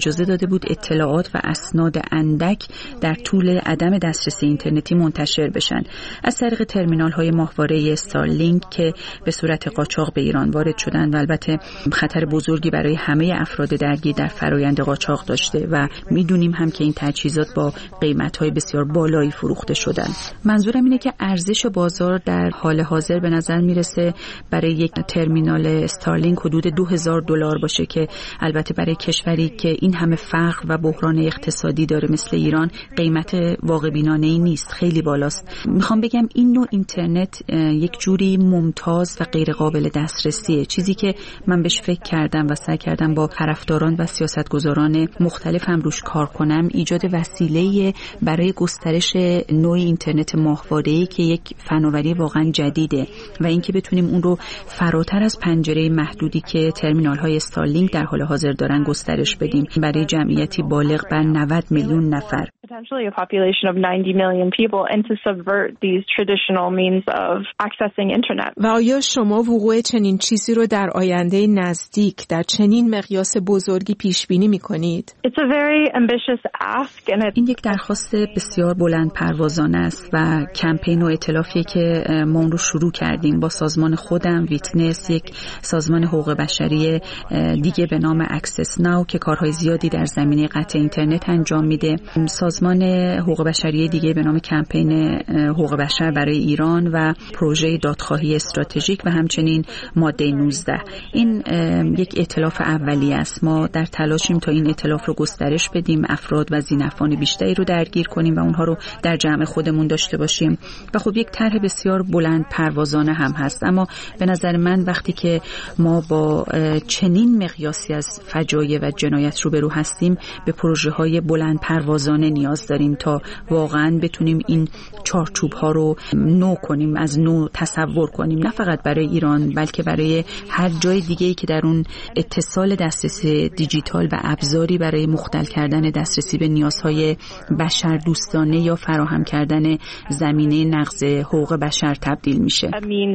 اجازه داده بود اطلاعات و اسناد اندک در طول عدم دسترسی اینترنتی منتشر بشن از طریق ترمینال‌های ماهواره استارلینک که به صورت قاچاق به ایران وارد شدن و البته خطر بزرگی برای همه افراد درگیر در فرایند قاچاق داشته و میدونیم هم که این تجهیزات با قیمت‌های بسیار بالایی فروخته شدن. منظورم اینه که ارزش بازار در حال حاضر به نظر میرسه برای یک ترمینال استارلینک حدود $2000 باشه که البته برای کشوری که این همه فقر و بحران اقتصادی داره مثل ایران قیمت واقع بینانه‌ای نیست، خیلی بالاست. میخوام بگم این نوع اینترنت یک جوری ممتاز و غیر قابل دسترسیه، چیزی که من بهش فکر کردم و سعی کردم با طرفداران و سیاستگزاران مختلف هم روش کار کنم، ایجاد وسیله برای گسترش نوع اینترنت ماهواره‌ای که یک فناوری واقعا جدیده و اینکه بتونیم اون رو فراتر از پنجره محدودی که ترمینال‌های استارلینک در حال حاضر دارن گسترش بدیم برای جمعیتی بالغ بر 90 میلیون نفر.
Potentially a population of 90 million people and to subvert these traditional means of accessing internet.
و آیا شما وقوع چنین چیزی رو در آینده نزدیک در چنین مقیاس بزرگی پیش بینی می‌کنید؟
It's a very ambitious ask and
این یک درخواست بسیار بلند پروازانه است و کمپین و ائتلافی که ما اون رو شروع کردیم با سازمان خودم ویتنس، یک سازمان حقوق بشری دیگه به نام اکسس ناو که کارهای زیادی در زمینه قطع اینترنت انجام میده، سازمان حقوق بشری دیگه به نام کمپین حقوق بشر برای ایران و پروژه دادخواهی استراتژیک و همچنین ماده 19. این یک ائتلاف اولیه است. ما در تلاشیم تا این ائتلاف رو گسترش بدیم، افراد و ذی‌نفعان بیشتری رو درگیر کنیم و اونها رو در جمع خودمون داشته باشیم و خب یک طرح بسیار بلند پروازانه هم هست. اما به نظر من وقتی که ما با چنین مقیاسی از فجایع و جنایت روبرو هستیم به پروژه‌های بلند پروازانه نیاز داریم تا واقعاً بتونیم این چارچوب‌ها رو نو کنیم، از نو تصور کنیم، نه فقط برای ایران بلکه برای هر جای دیگه‌ای که در اون اتصال دسترسی دیجیتال و ابزاری برای مختل کردن دسترسی به نیازهای بشر دوستانه یا فراهم کردن زمینه نقض حقوق بشر تبدیل میشه.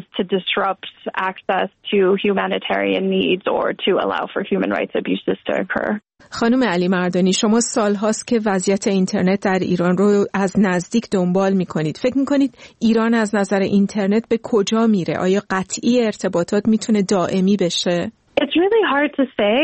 خانم علی مردانی، شما سال هاست که وضعیت اینترنت در ایران رو از نزدیک دنبال میکنید. فکر میکنید ایران از نظر اینترنت به کجا میره؟ آیا قطعی ارتباطات میتونه دائمی بشه؟
It's really hard to say.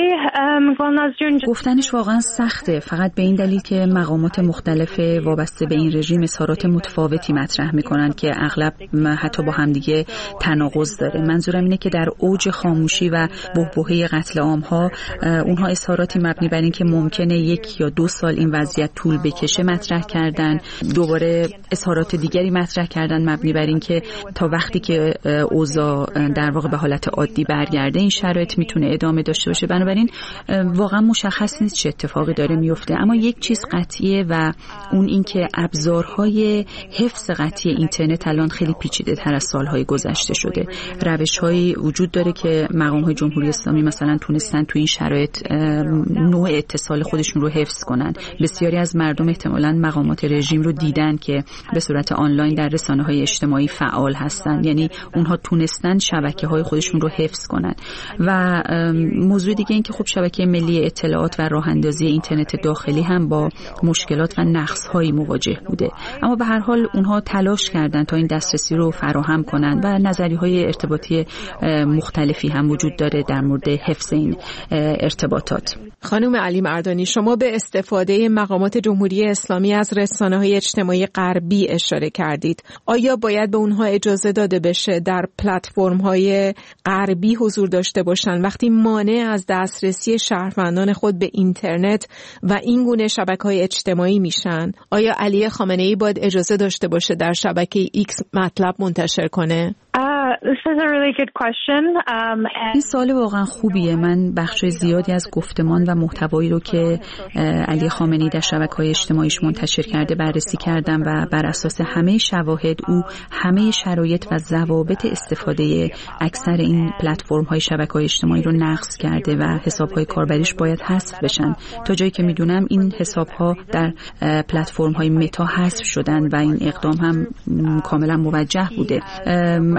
گفتنش واقعا سخته، فقط به این دلیل که مقامات مختلف وابسته به این رژیم اظهارات متفاوتی مطرح میکنن که اغلب حتی با همدیگه تناقض داره. منظورم اینه که در اوج خاموشی و بحبوحه قتل عام‌ها اونها اظهاراتی مبنی بر این که ممکنه 1 یا 2 سال این وضعیت طول بکشه مطرح کردن، دوباره اظهارات دیگری مطرح کردن مبنی بر این که تا وقتی که اوضاع در واقع به حالت عادی برگرده این شرایط میتونه ادامه داشته باشه. بنابراین واقعا مشخص نیست چه اتفاقی داره میفته، اما یک چیز قطعیه و اون این که ابزارهای حفظ قطعی اینترنت الان خیلی پیچیده تر از سالهای گذشته شده. روش‌هایی وجود داره که مقام‌های جمهوری اسلامی مثلا تونستن تو این شرایط نوع اتصال خودشون رو حفظ کنن. بسیاری از مردم احتمالاً مقامات رژیم رو دیدن که به صورت آنلاین در رسانه‌های اجتماعی فعال هستن، یعنی اونها تونستن شبکه‌های خودشون رو حفظ کنن. و موضوع دیگه این که خب شبکه ملی اطلاعات و راه‌اندازی اینترنت داخلی هم با مشکلات و نقص‌هایی مواجه بوده، اما به هر حال اونها تلاش کردن تا این دسترسی رو فراهم کنن و نظریه‌های ارتباطی مختلفی هم وجود داره در مورد حفظ این ارتباطات.
خانم علی مردانی، شما به استفاده مقامات جمهوری اسلامی از رسانه‌های اجتماعی غربی اشاره کردید. آیا باید به اونها اجازه داده بشه در پلتفرم‌های غربی حضور داشته باشن وقتی مانع از دسترسی شهروندان خود به اینترنت و این گونه شبکه‌های اجتماعی میشن؟ آیا علی خامنه‌ای باید اجازه داشته باشه در شبکه ایکس مطلب منتشر کنه؟
This is a really good question.
این سوال واقعا خوبیه. من بخش زیادی از گفتمان و محتوایی رو که علی خامنه‌ای در شبکه‌های اجتماعیش منتشر کرده بررسی کردم و بر اساس همه شواهد او همه شرایط و ضوابط استفاده اکثر این پلتفرم‌های شبکه‌های اجتماعی رو نقض کرده و حساب‌های کاربریش باید حذف بشن. تا جایی که میدونم این حساب‌ها در پلتفرم‌های متا حذف شدن و این اقدام هم کاملا موجه بوده. علی خامنه‌ای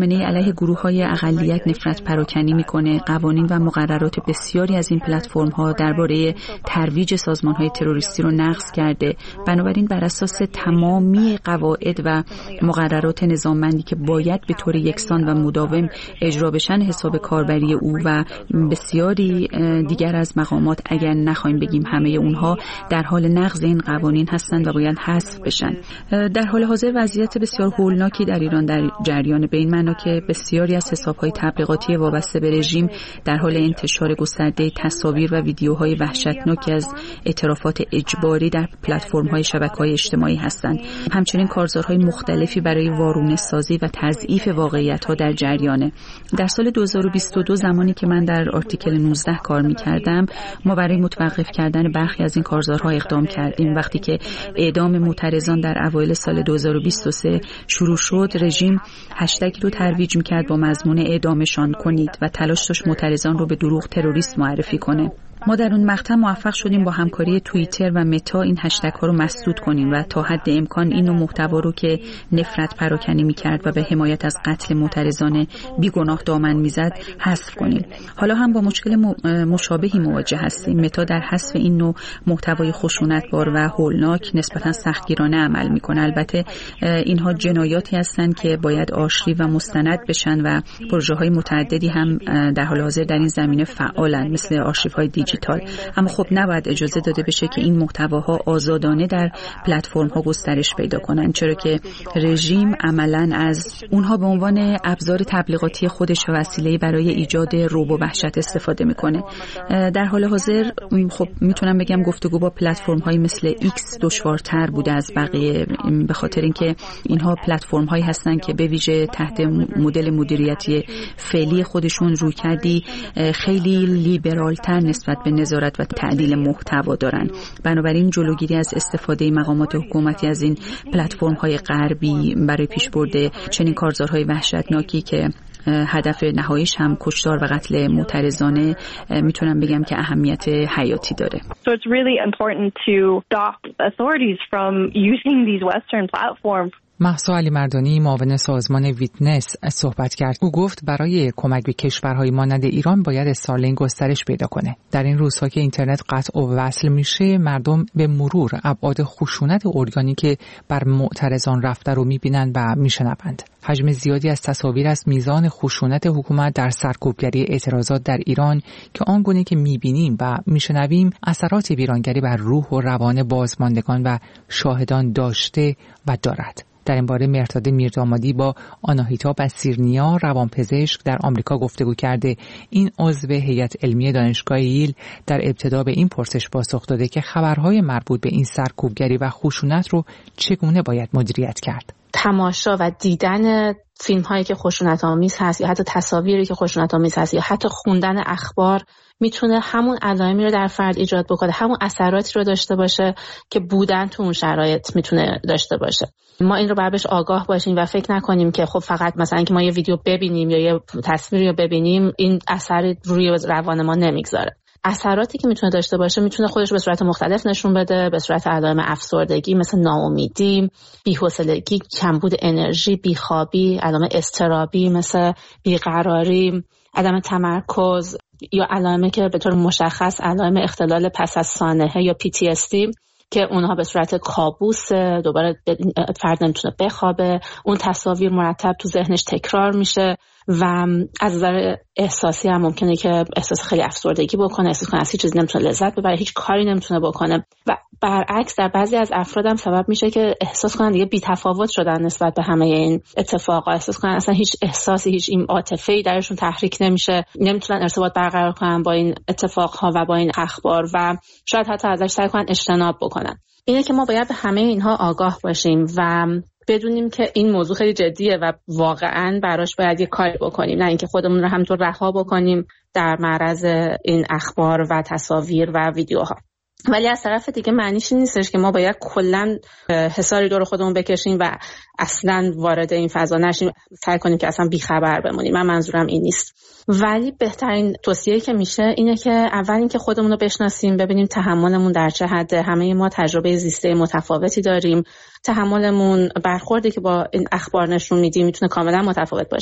بیانیه علیه گروه‌های اقلیت نفرت پراکنی میکنه. قوانین و مقررات بسیاری از این پلتفرم‌ها درباره ترویج سازمان‌های تروریستی رو نقض کرده. بنابراین بر اساس تمامی قواعد و مقررات نظاممندی که باید به طور یکسان و مداوم اجرا بشن، حساب کاربری او و بسیاری دیگر از مقامات، اگر نخوایم بگیم همه اونها، در حال نقض این قوانین هستند و باید حذف بشن. در حال حاضر وضعیت بسیار هولناکی در ایران در جریان، به این معنا که بسیاری از حساب‌های تبلیغاتی وابسته به رژیم در حال انتشار گسترده تصاویر و ویدیوهای وحشتناکی از اعترافات اجباری در پلتفرم‌های شبکه‌های اجتماعی هستند. همچنین کارزارهای مختلفی برای وارونه‌سازی و تضعیف واقعیت‌ها در جریانه. در سال 2022 زمانی که من در آرتیکل 19 کار می‌کردم، ما برای متوقف کردن برخی از این کارزارها اقدام کردیم. وقتی که اعدام معترضان در اوایل سال 2023 شروع شد، رژیم هشتگی رو ترویج می‌کرد با مضمون اعدامشان کنید و تلاش داشت معترضان رو به دروغ تروریست معرفی کنه. ما در اون مقطع موفق شدیم با همکاری توییتر و متا این هشتگ ها رو مسدود کنیم و تا حد امکان این نوع محتوا رو که نفرت پراکنی می‌کرد و به حمایت از قتل معترضان بیگناه دامن می‌زد حذف کنیم. حالا هم با مشکل مشابهی مواجه هستیم. متا در حذف این نوع محتوای خشونتبار و هولناک نسبتاً سختگیرانه عمل می‌کنه. البته اینها جنایاتی هستند که باید آشتی و مستند بشن و پروژه‌های متعددی هم در حال حاضر در این زمینه فعالن، مثل آرشیوهای دیجیتال. اما خب نباید اجازه داده بشه که این محتواها آزادانه در پلتفرم‌ها گسترش پیدا کنن، چرا که رژیم عملاً از اونها به عنوان ابزار تبلیغاتی خودش و وسیله برای ایجاد رعب و وحشت استفاده میکنه. در حال حاضر خب میتونم بگم گفتگو با پلتفرم‌های مثل ایکس دشوارتر بوده از بقیه، به خاطر اینکه اینها پلتفرم‌هایی هستن که به ویژه تحت مدل مدیریتی فعلی خودشون رویکردی خیلی لیبرال‌تر نسبت به نظارت و تعدیل محتوا دارن. بنابراین جلوگیری از استفاده مقامات حکومتی از این پلتفرم‌های غربی برای پیشبرد چنین کارزارهای وحشتناکی که هدف نهاییش هم کشتار و قتل معترضانه، میتونم بگم که اهمیت حیاتی داره.
So it's really important to stop authorities from using these Western platforms.
مهسا علیمردانی معاون سازمان ویتنس صحبت کرد. او گفت برای کمک به کشورهای مانند ایران باید استارلینک گسترش پیدا کنه. در این روزها که اینترنت قطع و وصل میشه، مردم به مرور ابعاد خشونت عریانی که بر معترضان رفته رو میبینن و میشنوند. حجم زیادی از تصاویر از میزان خشونت حکومت در سرکوبگری اعتراضات در ایران که آنگونه که میبینیم و میشنویم اثرات ویرانگری بر روح و روان بازماندگان و شاهدان داشته و دارد. در این باره مهرداد میردامادی با آناهیتا بصیرنیا روانپزشک در آمریکا گفتگو کرده. این عضو هیئت علمی دانشگاه ییل در ابتدا به این پرسش پاسخ داده که خبرهای مربوط به این سرکوبگری و خشونت رو چگونه باید مدیریت کرد.
تماشا و دیدن فیلم هایی که خشونت آمیز هست یا حتی تصاویری که خشونت آمیز هست یا حتی خوندن اخبار میتونه همون علائمی رو در فرد ایجاد بکنه، همون اثراتی رو داشته باشه که بودن تو اون شرایط میتونه داشته باشه. ما این رو باید بهش آگاه باشیم و فکر نکنیم که خب فقط مثلا که ما یه ویدیو ببینیم یا یه تصویری رو ببینیم این اثر روی روان ما نمیگذاره. اثراتی که میتونه داشته باشه میتونه خودش به صورت مختلف نشون بده، به صورت علائم افسردگی مثل ناامیدی، بی‌حوصلگی، کمبود انرژی، بیخوابی، علائم اضطرابی مثل بیقراری، عدم تمرکز، یا علائمی که به طور مشخص علائم اختلال پس از سانحه یا PTSD که اونها به صورت کابوس، دوباره فرد نمیتونه بخوابه، اون تصاویر مرتب تو ذهنش تکرار میشه و از نظر احساسی هم ممکنه که احساس خیلی افسردگی بکنه، احساس کنه از هیچ چیزی نمیتونه لذت ببره، هیچ کاری نمیتونه بکنه و برعکس در بعضی از افراد هم سبب میشه که احساس کنن دیگه بی‌تفاوت شدن نسبت به همه این اتفاقا، احساس کنن اصلا هیچ احساسی، هیچ این عاطفه‌ای درشون تحریک نمیشه، نمیتونن ارتباط برقرار کنن با این اتفاقها و با این اخبار و شاید حتی ازش سعی کنن اجتناب بکنن. اینه که ما باید به همه اینها آگاه باشیم و بدونیم که این موضوع خیلی جدیه و واقعاً براش باید یه کاری بکنیم، نه اینکه خودمون رو همینطور رها بکنیم در معرض این اخبار و تصاویر و ویدیوها. ولی از طرف دیگه معنیش نیستش که ما باید کلاً حصاری دور خودمون بکشیم و اصلاً وارد این فضا نشیم، سعی کنیم که اصلا بیخبر بمونیم. من منظورم این نیست. ولی بهترین توصیه‌ای که میشه اینه که اول اینکه خودمون رو بشناسیم، ببینیم تحملمون در چه حده. همه ما تجربه زیسته متفاوتی داریم، تحملمون برخوردی که با این اخبار نشون میدیم میتونه کاملا متفاوت باشه.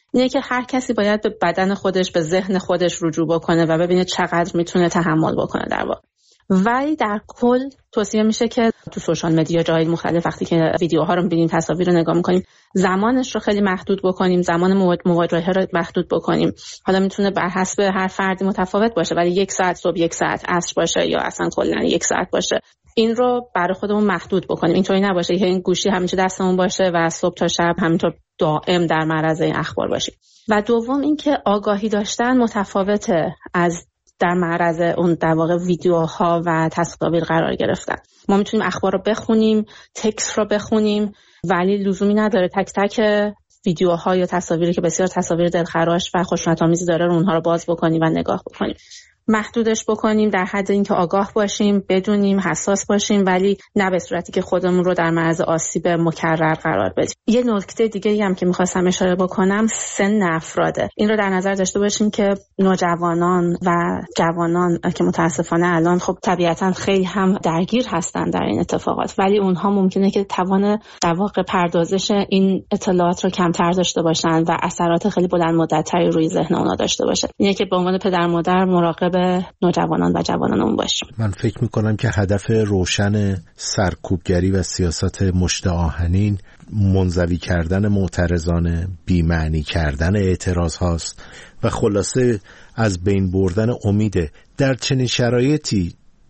اینه که هر کسی باید به بدن خودش، به ذهن خودش رجوع بکنه و ببینه چقدر میتونه تحمل بکنه در واقع. ولی در کل توصیه میشه که تو سوشال مدیا جای مختلف وقتی که ویدیوها رو می‌بینیم، تصاویر رو نگاه می‌کنیم، زمانش رو خیلی محدود بکنیم، زمان مواجهه رو محدود بکنیم. حالا میتونه بر حسب هر فردی متفاوت باشه، ولی 1 ساعت صبح، 1 ساعت عصر باشه یا اصلا کلا 1 ساعت باشه. این رو برای خودمون محدود بکنیم. اینطوری نباشه که این گوشی همیشه دستمون باشه و صبح تا شب همینطور دائم در معرض این اخبار باشیم. و دوم اینکه آگاهی داشتن متفاوته از در معرض اون در واقع ویدیوها و تصاویر قرار گرفتن. ما میتونیم اخبار رو بخونیم، تکست رو بخونیم، ولی لزومی نداره تک تک ویدیوها یا تصاویری که بسیار تصاویر دلخراش و خشونت‌آمیزی داره رو اونها رو باز بکنیم و نگاه بکنیم. محدودش بکنیم در حد اینکه آگاه باشیم، بدونیم، حساس باشیم، ولی نه به صورتی که خودمون رو در معرض آسیب مکرر قرار بدیم. یه نکته دیگه‌ای هم که می‌خواستم اشاره بکنم سن افراده. این رو در نظر داشته باشیم که نوجوانان و جوانان که متاسفانه الان خب طبیعتاً خیلی هم درگیر هستن در این اتفاقات، ولی اونها ممکنه که توان در واقع پردازش این اطلاعات رو کمتر داشته باشن و اثرات خیلی بلند مدت‌تری روی ذهن اونها داشته باشه. اینه که به عنوان پدر مادر مراقب نوجوانان و جوانان باشیم.
من فکر میکنم که هدف روشن سرکوبگری و سیاست مشت آهنین منزوی کردن معترضان، بی‌معنی کردن اعتراض هاست و خلاصه از بین بردن امیده. در چنین شرایطی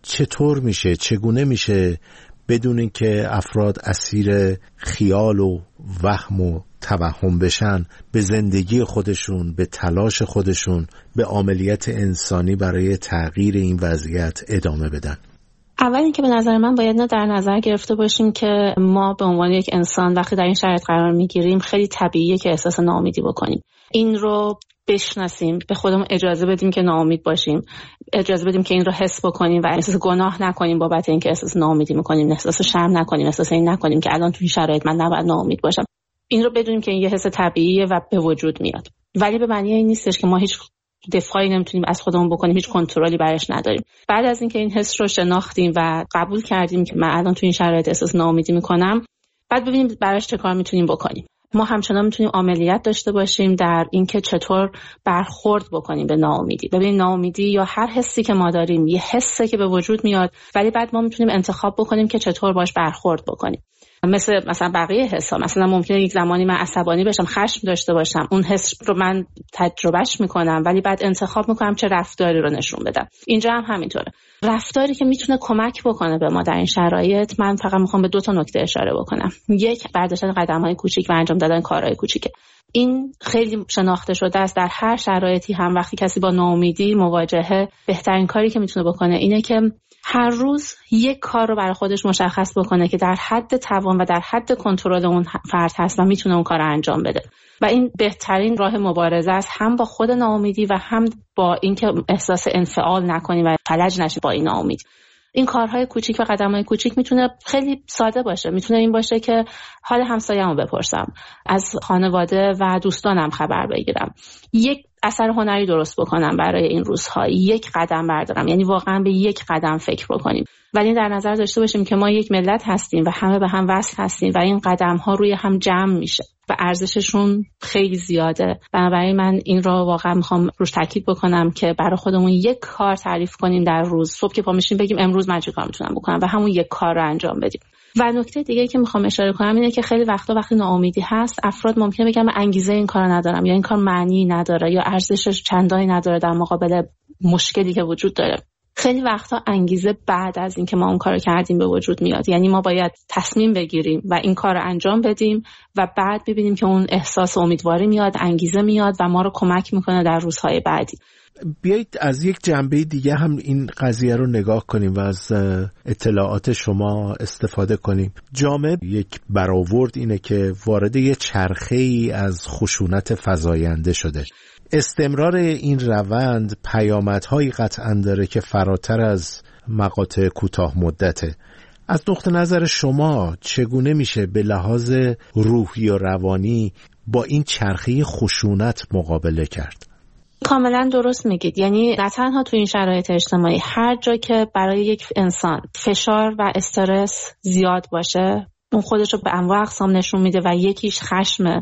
چگونه میشه بدون اینکه افراد اسیر خیال و وهم و توهم بشن، به زندگی خودشون، به تلاش خودشون، به عملیات انسانی برای تغییر این وضعیت ادامه بدن؟
اول اینکه به نظر من باید در نظر گرفته باشیم که ما به عنوان یک انسان وقتی در این شرایط قرار میگیریم خیلی طبیعیه که احساس ناامیدی بکنیم. این رو بشناسیم، به خودمون اجازه بدیم که ناامید باشیم، اجازه بدیم که این رو حس بکنیم و احساس گناه نکنیم بابت اینکه احساس ناامیدی میکنیم، احساس شرم نکنیم، احساس این نکنیم که الان تو این شرایط من نباید ناامید باشم. این رو بدونیم که این یه حس طبیعیه و به وجود میاد، ولی به معنی این نیستش که ما هیچ دفاعی نمیتونیم از خودمون بکنیم، هیچ کنترلی برش نداریم. بعد از اینکه این حس رو شناختیم و قبول کردیم که من الان تو این شرایط احساس ناامیدی میکنم، بعد ببینیم براش چه کار میتونیم بکنیم. ما همچنان میتونیم عملیات داشته باشیم در اینکه چطور برخورد بکنیم به ناامیدی. ببین ناامیدی یا هر حسی که ما داریم یه حسه که به وجود میاد، ولی بعد ما میتونیم انتخاب بکنیم که چطور باش برخورد بکنیم. مثلا بقیه حسا، مثلا ممکنه یک زمانی من عصبانی بشم، خشم داشته باشم، اون حس رو من تجربهش میکنم، ولی بعد انتخاب میکنم چه رفتاری رو نشون بدم. اینجا هم همینطوره. رفتاری که میتونه کمک بکنه به ما در این شرایط، من فقط میخوام به 2 نکته اشاره بکنم. یک، برداشتن قدم‌های کوچیک و انجام دادن کارهای کوچیکه. این خیلی شناخته شده است. در هر شرایطی هم وقتی کسی با ناامیدی مواجهه، بهترین کاری که میتونه بکنه اینه که هر روز یک کار رو برای خودش مشخص بکنه که در حد توان و در حد کنترل اون فرد هست و میتونه اون کار رو انجام بده. و این بهترین راه مبارزه است، هم با خود ناامیدی و هم با اینکه احساس انفعال نکنی و فلج نشی با این ناامید. این کارهای کوچیک و قدم‌های کوچیک میتونه خیلی ساده باشه. میتونه این باشه که حال همسایه‌مو بپرسم، از خانواده و دوستانم خبر بگیرم، یک اثر هنری درست بکنم برای این روزها، یک قدم بردارم، یعنی واقعا به یک قدم فکر بکنیم. ولی در نظر داشته باشیم که ما یک ملت هستیم و همه به هم وصل هستیم و این قدم‌ها روی هم جمع میشه و ارزششون خیلی زیاده. بنابراین من این رو واقعا میخوام روش تاکید بکنم که برای خودمون یک کار تعریف کنیم در روز. صبح که پا میشیم بگیم امروز من چه کار میتونم بکنم و همون یک کار رو انجام بدیم. و نکته دیگه که میخوام اشاره کنم اینه که خیلی وقتی ناامیدی هست، افراد ممکنه بگن من انگیزه این کارو ندارم یا این کار معنی نداره یا ارزشش چندانی نداره در مقابل مشکلی که وجود داره. خیلی وقتا انگیزه بعد از اینکه ما اون کارو کردیم به وجود میاد. یعنی ما باید تصمیم بگیریم و این کارو انجام بدیم و بعد ببینیم که اون احساس امیدواری میاد، انگیزه میاد و ما رو کمک میکنه در روزهای بعدی.
بیایید از یک جنبه دیگه هم این قضیه رو نگاه کنیم و از اطلاعات شما استفاده کنیم. جامعه یک برآورد اینه که وارد یه چرخه‌ای از خشونت فزاینده شده. استمرار این روند پیامدهایی قطعاً داره که فراتر از مقاطع کوتاه مدته. از نقطه نظر شما چگونه میشه به لحاظ روحی و روانی با این چرخه خشونت مقابله کرد؟
کاملا درست میگید. یعنی نه تنها تو این شرایط اجتماعی، هر جا که برای یک انسان فشار و استرس زیاد باشه، اون خودش رو به انواع اقسام نشون میده و یکیش خشمه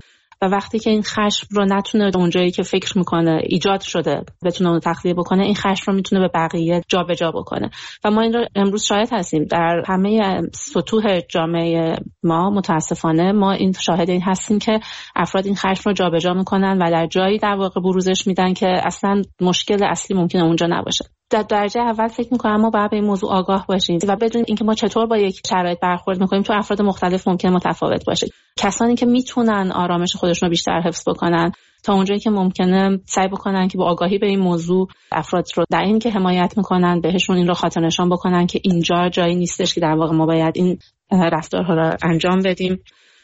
و وقتی که این خشم رو نتونه اونجایی که فکر میکنه ایجاد شده بتونه اون تخلیه بکنه، این خشم رو میتونه به بقیه جابجا بکنه. و ما این رو امروز شاهد هستیم در همه سطوح جامعه ما. متاسفانه ما این شاهد این هستیم که افراد این خشم رو جابجا میکنن و در جایی در واقع بروزش میدن که اصلا مشکل اصلی ممکنه اونجا نباشه. در درجه اول فکر میکنم ما باید به این موضوع آگاه باشیم و بدونیم اینکه ما چطور با یک شرایط برخورد میکنیم تو افراد مختلف ممکنه متفاوت باشه. کسانی که میتونن آرامش خودشون رو بیشتر حفظ بکنن تا اونجایی که ممکنه سعی بکنن که با آگاهی به این موضوع افراد رو در این که حمایت میکنن بهشون این رو خاطر نشان بکنن که اینجا جایی نیستش که در واقع ما باید این رفتارها رو انجام بدیم.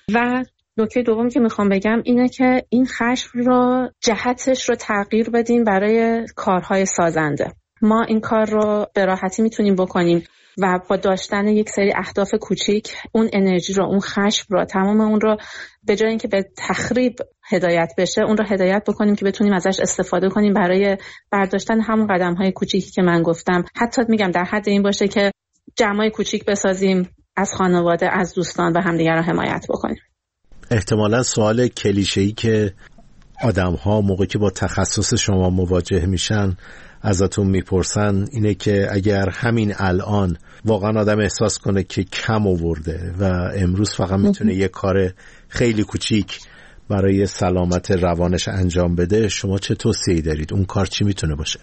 و نکته دومی که میخوام بگم اینه که این خشم رو جهتش رو تغییر بدیم برای کارهای سازنده. ما این کار رو به راحتی میتونیم بکنیم و با داشتن یک سری اهداف کوچیک اون انرژی رو، اون خشم رو، تمام اون رو به جای اینکه به تخریب هدایت بشه، اون رو هدایت بکنیم که بتونیم ازش استفاده کنیم برای برداشتن همون قدم‌های کوچیکی که من گفتم. حتی میگم در حد این باشه که جمعای کوچیک بسازیم، از خانواده، از دوستان و همدیگر رو حمایت بکنیم.
احتمالاً سوال کلیشه‌ای که آدم‌ها موقعی که با تخصص شما مواجه میشن ازتون میپرسن اینه که اگر همین الان واقعا آدم احساس کنه که کم آورده و امروز فقط میتونه یه کار خیلی کوچیک برای سلامت روانش انجام بده، شما چه توصیه‌ای دارید؟ اون کار چی میتونه باشه؟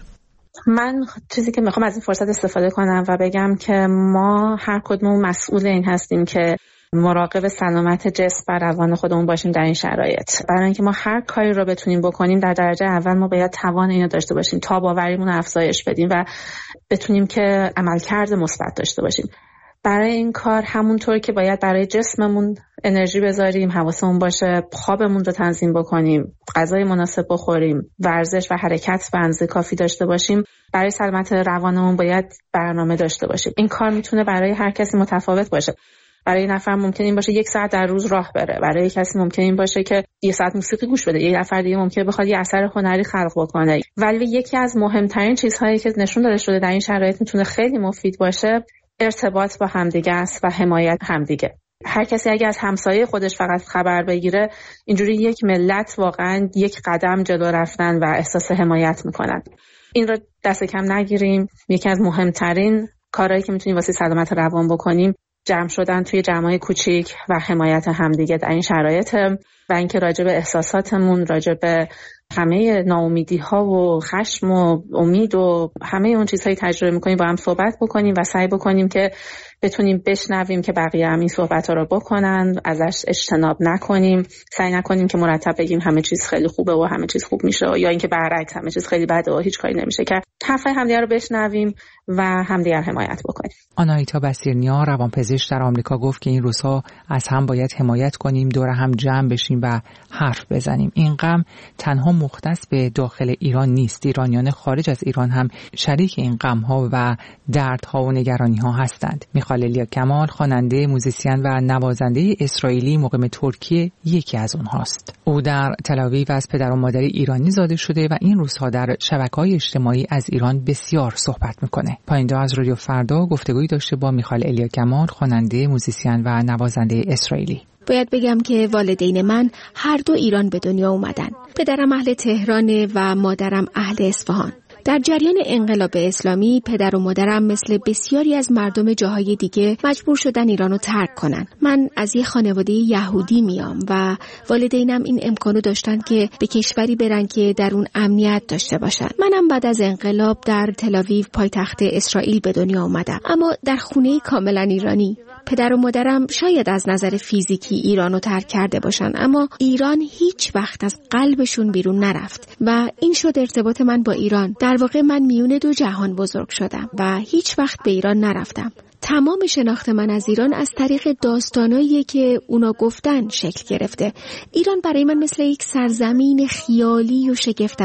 من چیزی که میخوام از این فرصت استفاده کنم و بگم که ما هر کدوم مسئول این هستیم که مراقب سلامت جسم و روان خودمون باشیم در این شرایط. برای اینکه ما هر کاری رو بتونیم بکنیم در درجه اول ما باید توان اینو داشته باشیم، تاب‌آوریمون رو افزایش بدیم و بتونیم که عملکرد مثبت داشته باشیم. برای این کار همونطور که باید برای جسممون انرژی بذاریم، حواسمون باشه، خوابمون رو تنظیم بکنیم، غذای مناسب بخوریم، ورزش و حرکت به اندازه کافی داشته باشیم، برای سلامت روانمون باید برنامه داشته باشیم. این کار میتونه برای هر کسی متفاوت باشه. برای نفر ممکن این باشه 1 ساعت در روز راه بره، برای کسی ممکن این باشه که 1 ساعت موسیقی گوش بده، یک نفر دیگه ممکنه بخواد یه اثر هنری خلق بکنه. ولی یکی از مهمترین چیزهایی که نشون داده شده در این شرایط میتونه خیلی مفید باشه ارتباط با همدیگه است و حمایت همدیگه. هر کسی اگه از همسایه خودش فقط خبر بگیره، اینجوری یک ملت واقعا یک قدم جلو رفتن و احساس حمایت میکنن. این رو دست کم نگیریم. یکی از مهمترین کارهایی که میتونیم واسه سلامت روان بکنیم جمع شدن توی جمعای کوچیک و حمایت همدیگه در این شرایط و اینکه راجع به احساساتمون، راجع به همه ناامیدی‌ها و خشم و امید و همه اون چیزهایی تجربه می‌کنیم با هم صحبت بکنیم و سعی بکنیم که بتونیم بشنویم که بقیه هم این صحبت‌ها رو بکنن، ازش اجتناب نکنیم، سعی نکنیم که مرتب بگیم همه چیز خیلی خوبه و همه چیز خوب میشه یا اینکه برعکس همه چیز خیلی بده و هیچ کاری نمیشه، که حرفای همدیگه رو بشنویم و همدیگه حمایت بکنیم.
آناهیتا بصیرنیا روانپزشک در آمریکا گفت که این روزها از هم باید حمایت کنیم، دور هم جمع بشیم و حرف بزنیم. این غم تنها مختص به داخل ایران نیست، ایرانیان خارج از ایران هم شریک این غم‌ها و دردها و نگرانی‌ها هستند. میخائیل الیاکمال خواننده، موزیسین و نوازنده اسرائیلی مقیم ترکیه یکی از اونهاست. او در تل‌آویو از پدر و مادری ایرانی زاده شده و این روزها در شبکه‌های اجتماعی از ایران بسیار صحبت میکنه. پایین‌دا از رادیو فردا گفتگویی داشته با میخائیل الیاکمال، خواننده، موزیسین و نوازنده اسرائیلی.
باید بگم که والدین من هر دو ایران به دنیا اومدن. پدرم اهل تهران و مادرم اهل اصفهان. در جریان انقلاب اسلامی پدر و مادرم مثل بسیاری از مردم جاهای دیگه مجبور شدن ایرانو ترک کنن. من از یه خانواده یهودی میام و والدینم این امکانو داشتن که به کشوری برن که در اون امنیت داشته باشن. منم بعد از انقلاب در تل‌آویو پایتخت اسرائیل به دنیا اومدم، اما در خونه کاملا ایرانی. پدر و مادرم شاید از نظر فیزیکی ایرانو ترک کرده باشن، اما ایران هیچ وقت از قلبشون بیرون نرفت و این شد ارتباط من با ایران. در واقع من میون دو جهان بزرگ شدم و هیچ وقت به ایران نرفتم. تمام شناخت من از ایران از طریق داستانایی که اونا گفتن شکل گرفته. ایران برای من مثل یک سرزمین خیالی و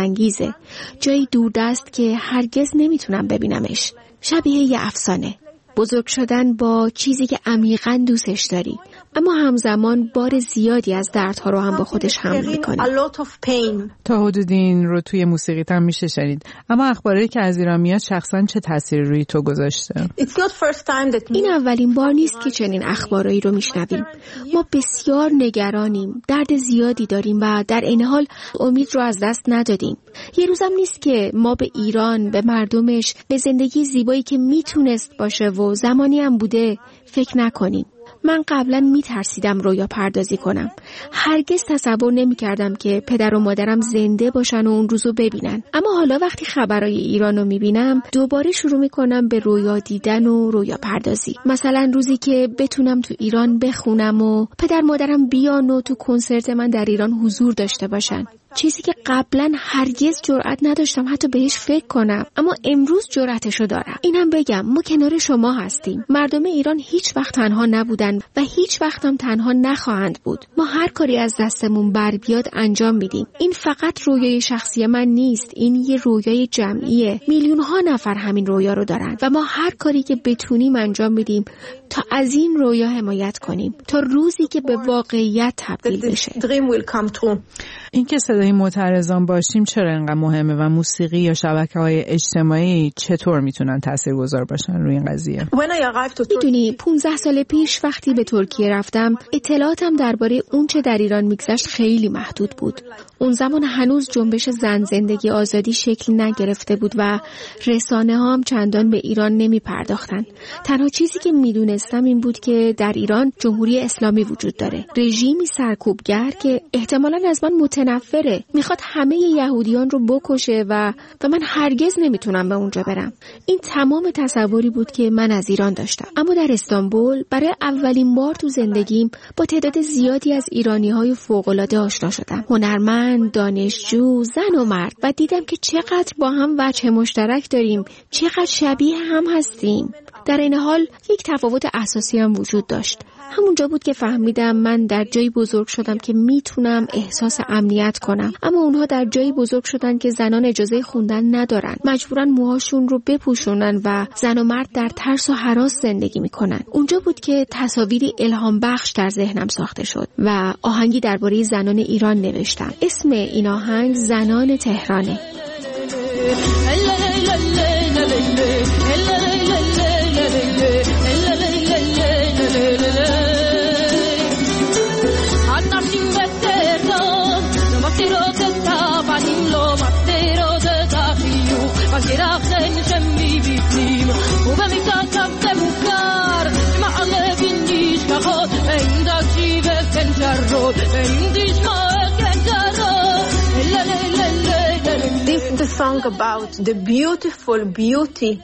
شگفت‌انگیزه، جایی دوردست که هرگز نمیتونم ببینمش، شبیه یه افسانه. بزرگ شدن با چیزی که عمیقاً دوستش داری، اما همزمان بار زیادی از دردها رو هم با خودش حمل میکنه.
تا حدودی این رو توی موسیقیت هم میشه شنید. اما اخباری که از ایران میاد شخصاً چه تأثیری روی تو گذاشته؟
این اولین بار نیست که چنین اخبارایی رو میشنویم. ما بسیار نگرانیم، درد زیادی داریم و در این حال امید رو از دست ندادیم. یه روزم نیست که ما به ایران، به مردمش، به زندگی زیبایی که میتونست باشه و زمانی هم بوده فکر نکنیم. من قبلا میترسیدم رویا پردازی کنم. هرگز تصور نمیکردم که پدر و مادرم زنده باشن و اون روزو ببینن. اما حالا وقتی خبرای ایرانو میبینم دوباره شروع میکنم به رویا دیدن و رویا پردازی. مثلا روزی که بتونم تو ایران بخونم و پدر مادرم بیان و تو کنسرت من در ایران حضور داشته باشن. چیزی که قبلا هرگز جرئت نداشتم حتی بهش فکر کنم، اما امروز جرأتشو دارم. اینم بگم ما کنار شما هستیم. مردم ایران هیچ وقت تنها نبودن و هیچ وقت هم تنها نخواهند بود. ما هر کاری از دستمون بر بیاد انجام میدیم. این فقط رویای شخصی من نیست، این یه رویای جمعیه. میلیون ها نفر همین رویا رو دارن و ما هر کاری که بتونیم انجام میدیم تا از این رویا حمایت کنیم، تا روزی که به واقعیت تبدیل بشه.
این که صدای معترضان باشیم چرا اینقدر مهمه و موسیقی یا شبکه‌های اجتماعی چطور میتونن تاثیرگذار باشن روی این قضیه؟
میدونی 15 سال پیش وقتی به ترکیه رفتم اطلاعاتم درباره اون چه در ایران میگذشت خیلی محدود بود. اون زمان هنوز جنبش زن زندگی آزادی شکل نگرفته بود و رسانه‌ها هم چندان به ایران نمیپرداختن. تنها چیزی که میدونستم این بود که در ایران جمهوری اسلامی وجود داره، رژیمی سرکوبگر که احتمالاً از من متنفره، میخواد همه یهودیان رو بکشه و من هرگز نمیتونم به اونجا برم. این تمام تصوری بود که من از ایران داشتم. اما در استانبول برای اولین بار تو زندگیم با تعداد زیادی از ایرانی‌های فوق‌العاده آشنا شدم. هنرمند، دانشجو، زن و مرد، و دیدم که چقدر با هم وجه مشترک داریم، چقدر شبیه هم هستیم. در این حال یک تفاوت اساسی هم وجود داشت. همونجا بود که فهمیدم من در جایی بزرگ شدم که میتونم احساس امنیت کنم، اما اونها در جایی بزرگ شدن که زنان اجازه خوندن ندارن، مجبورن موهاشون رو بپوشونن و زن و مرد در ترس و هراس زندگی میکنن. اونجا بود که تصاویری الهام بخش در ذهنم ساخته شد و آهنگی درباره زنان ایران نوشتم. اسم این آهنگ زنان تهرانه.
This is the song about the beautiful beauty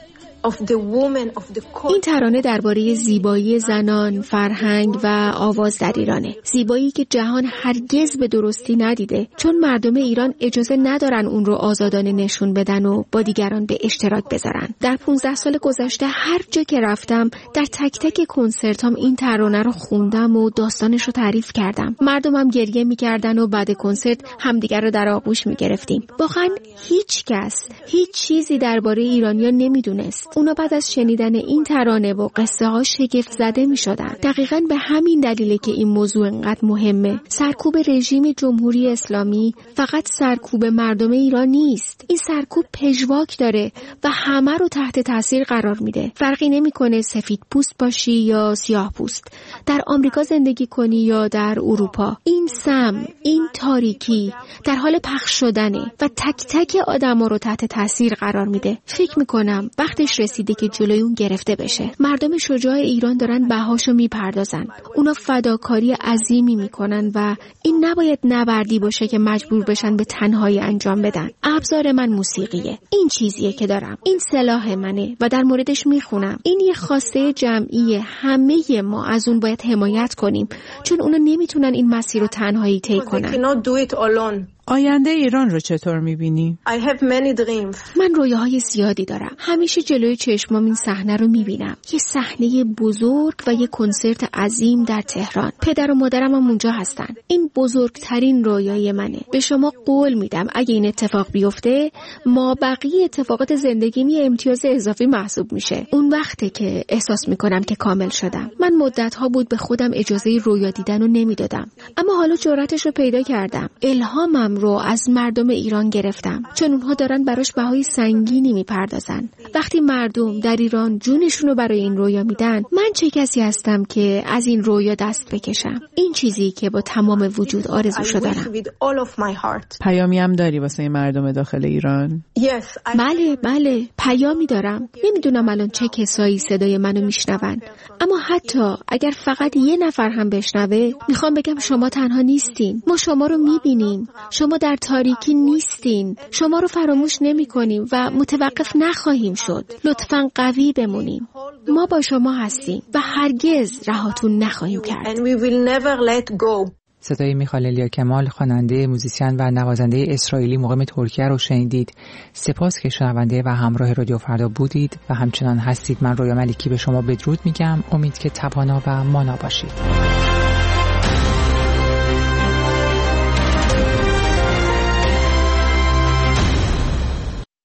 این ترانه درباره زیبایی زنان، فرهنگ و آواز در ایرانه. زیبایی که جهان هرگز به درستی ندیده، چون مردم ایران اجازه ندارن اون رو آزادانه نشون بدن و با دیگران به اشتراک بذارن. در 15 سال گذشته هر جا که رفتم در تک تک کنسرتام این ترانه رو خوندم و داستانش رو تعریف کردم. مردمم گریه میکردن و بعد کنسرت همدیگر رو در آغوش میگرفتیم. واقعا هیچ کس هیچ چیزی درباره ایرانیا نمیدونست. اونا بعد از شنیدن این ترانه و قصه ها شگفت زده می شدن. دقیقاً به همین دلیله که این موضوع انقدر مهمه. سرکوب رژیم جمهوری اسلامی فقط سرکوب مردم ایران نیست. این سرکوب پژواک داره و همه رو تحت تاثیر قرار میده. فرقی نمیکنه سفید پوست باشی یا سیاه پوست، در آمریکا زندگی کنی یا در اروپا. این سم، این تاریکی در حال پخش شدنه و تک تک آدما رو تحت تاثیر قرار میده. فکر میکنم وقتش رسیده که جلوی اون گرفته بشه. مردم شجاع ایران دارن بهاشو میپردازن. اونا فداکاری عظیمی میکنن و این نباید نبردی باشه که مجبور بشن به تنهایی انجام بدن. ابزار من موسیقیه. این چیزیه که دارم. این سلاح منه و در موردش میخونم. این یه خواسته جمعیه. همه ما از اون باید حمایت کنیم، چون اونا نمیتونن این مسیر رو تنهایی طی کنن.
آینده ایران رو چطور می‌بینی؟
من رویاهای زیادی دارم. همیشه جلوی چشمام این صحنه رو می‌بینم. یه صحنه بزرگ و یه کنسرت عظیم در تهران. پدر و مادرم هم اونجا هستن. این بزرگترین رویای منه. به شما قول میدم اگه این اتفاق بیفته، ما بقیه اتفاقات زندگیم یه امتیاز اضافی محسوب میشه. اون وقته که احساس میکنم که کامل شدم. من مدت‌ها بود به خودم اجازه رویا دیدن رو نمیدادم. اما حالا جرأتش رو پیدا کردم. الهامم رو از مردم ایران گرفتم، چون اونها دارن براش بهای سنگینی میپردازن. وقتی مردم در ایران جونشون رو برای این رویا میدن، من چه کسی هستم که از این رویا دست بکشم؟ این چیزی که با تمام وجود آرزوشو دارم.
پیامی هم داری واسه مردم داخل ایران؟
بله پیامی دارم. نمیدونم الان چه کسایی صدای منو میشنون، اما حتی اگر فقط یه نفر هم بشنوه، میخوام بگم شما تنها نیستین. ما شما رو میبینیم. شما در تاریکی نیستین. شما رو فراموش نمی کنیم و متوقف نخواهیم شد. لطفاً قوی بمونیم. ما با شما هستیم و هرگز رهاتون نخواهیم کرد.
صدای میخائیل الیاکمال، خواننده، موزیسین و نوازنده اسرائیلی مقیم ترکیه رو شنیدید. سپاس که شنونده و همراه رادیو فردا بودید و همچنان هستید. من رویا ملکی به شما بدرود میگم. امید که توانا و مانا باشید.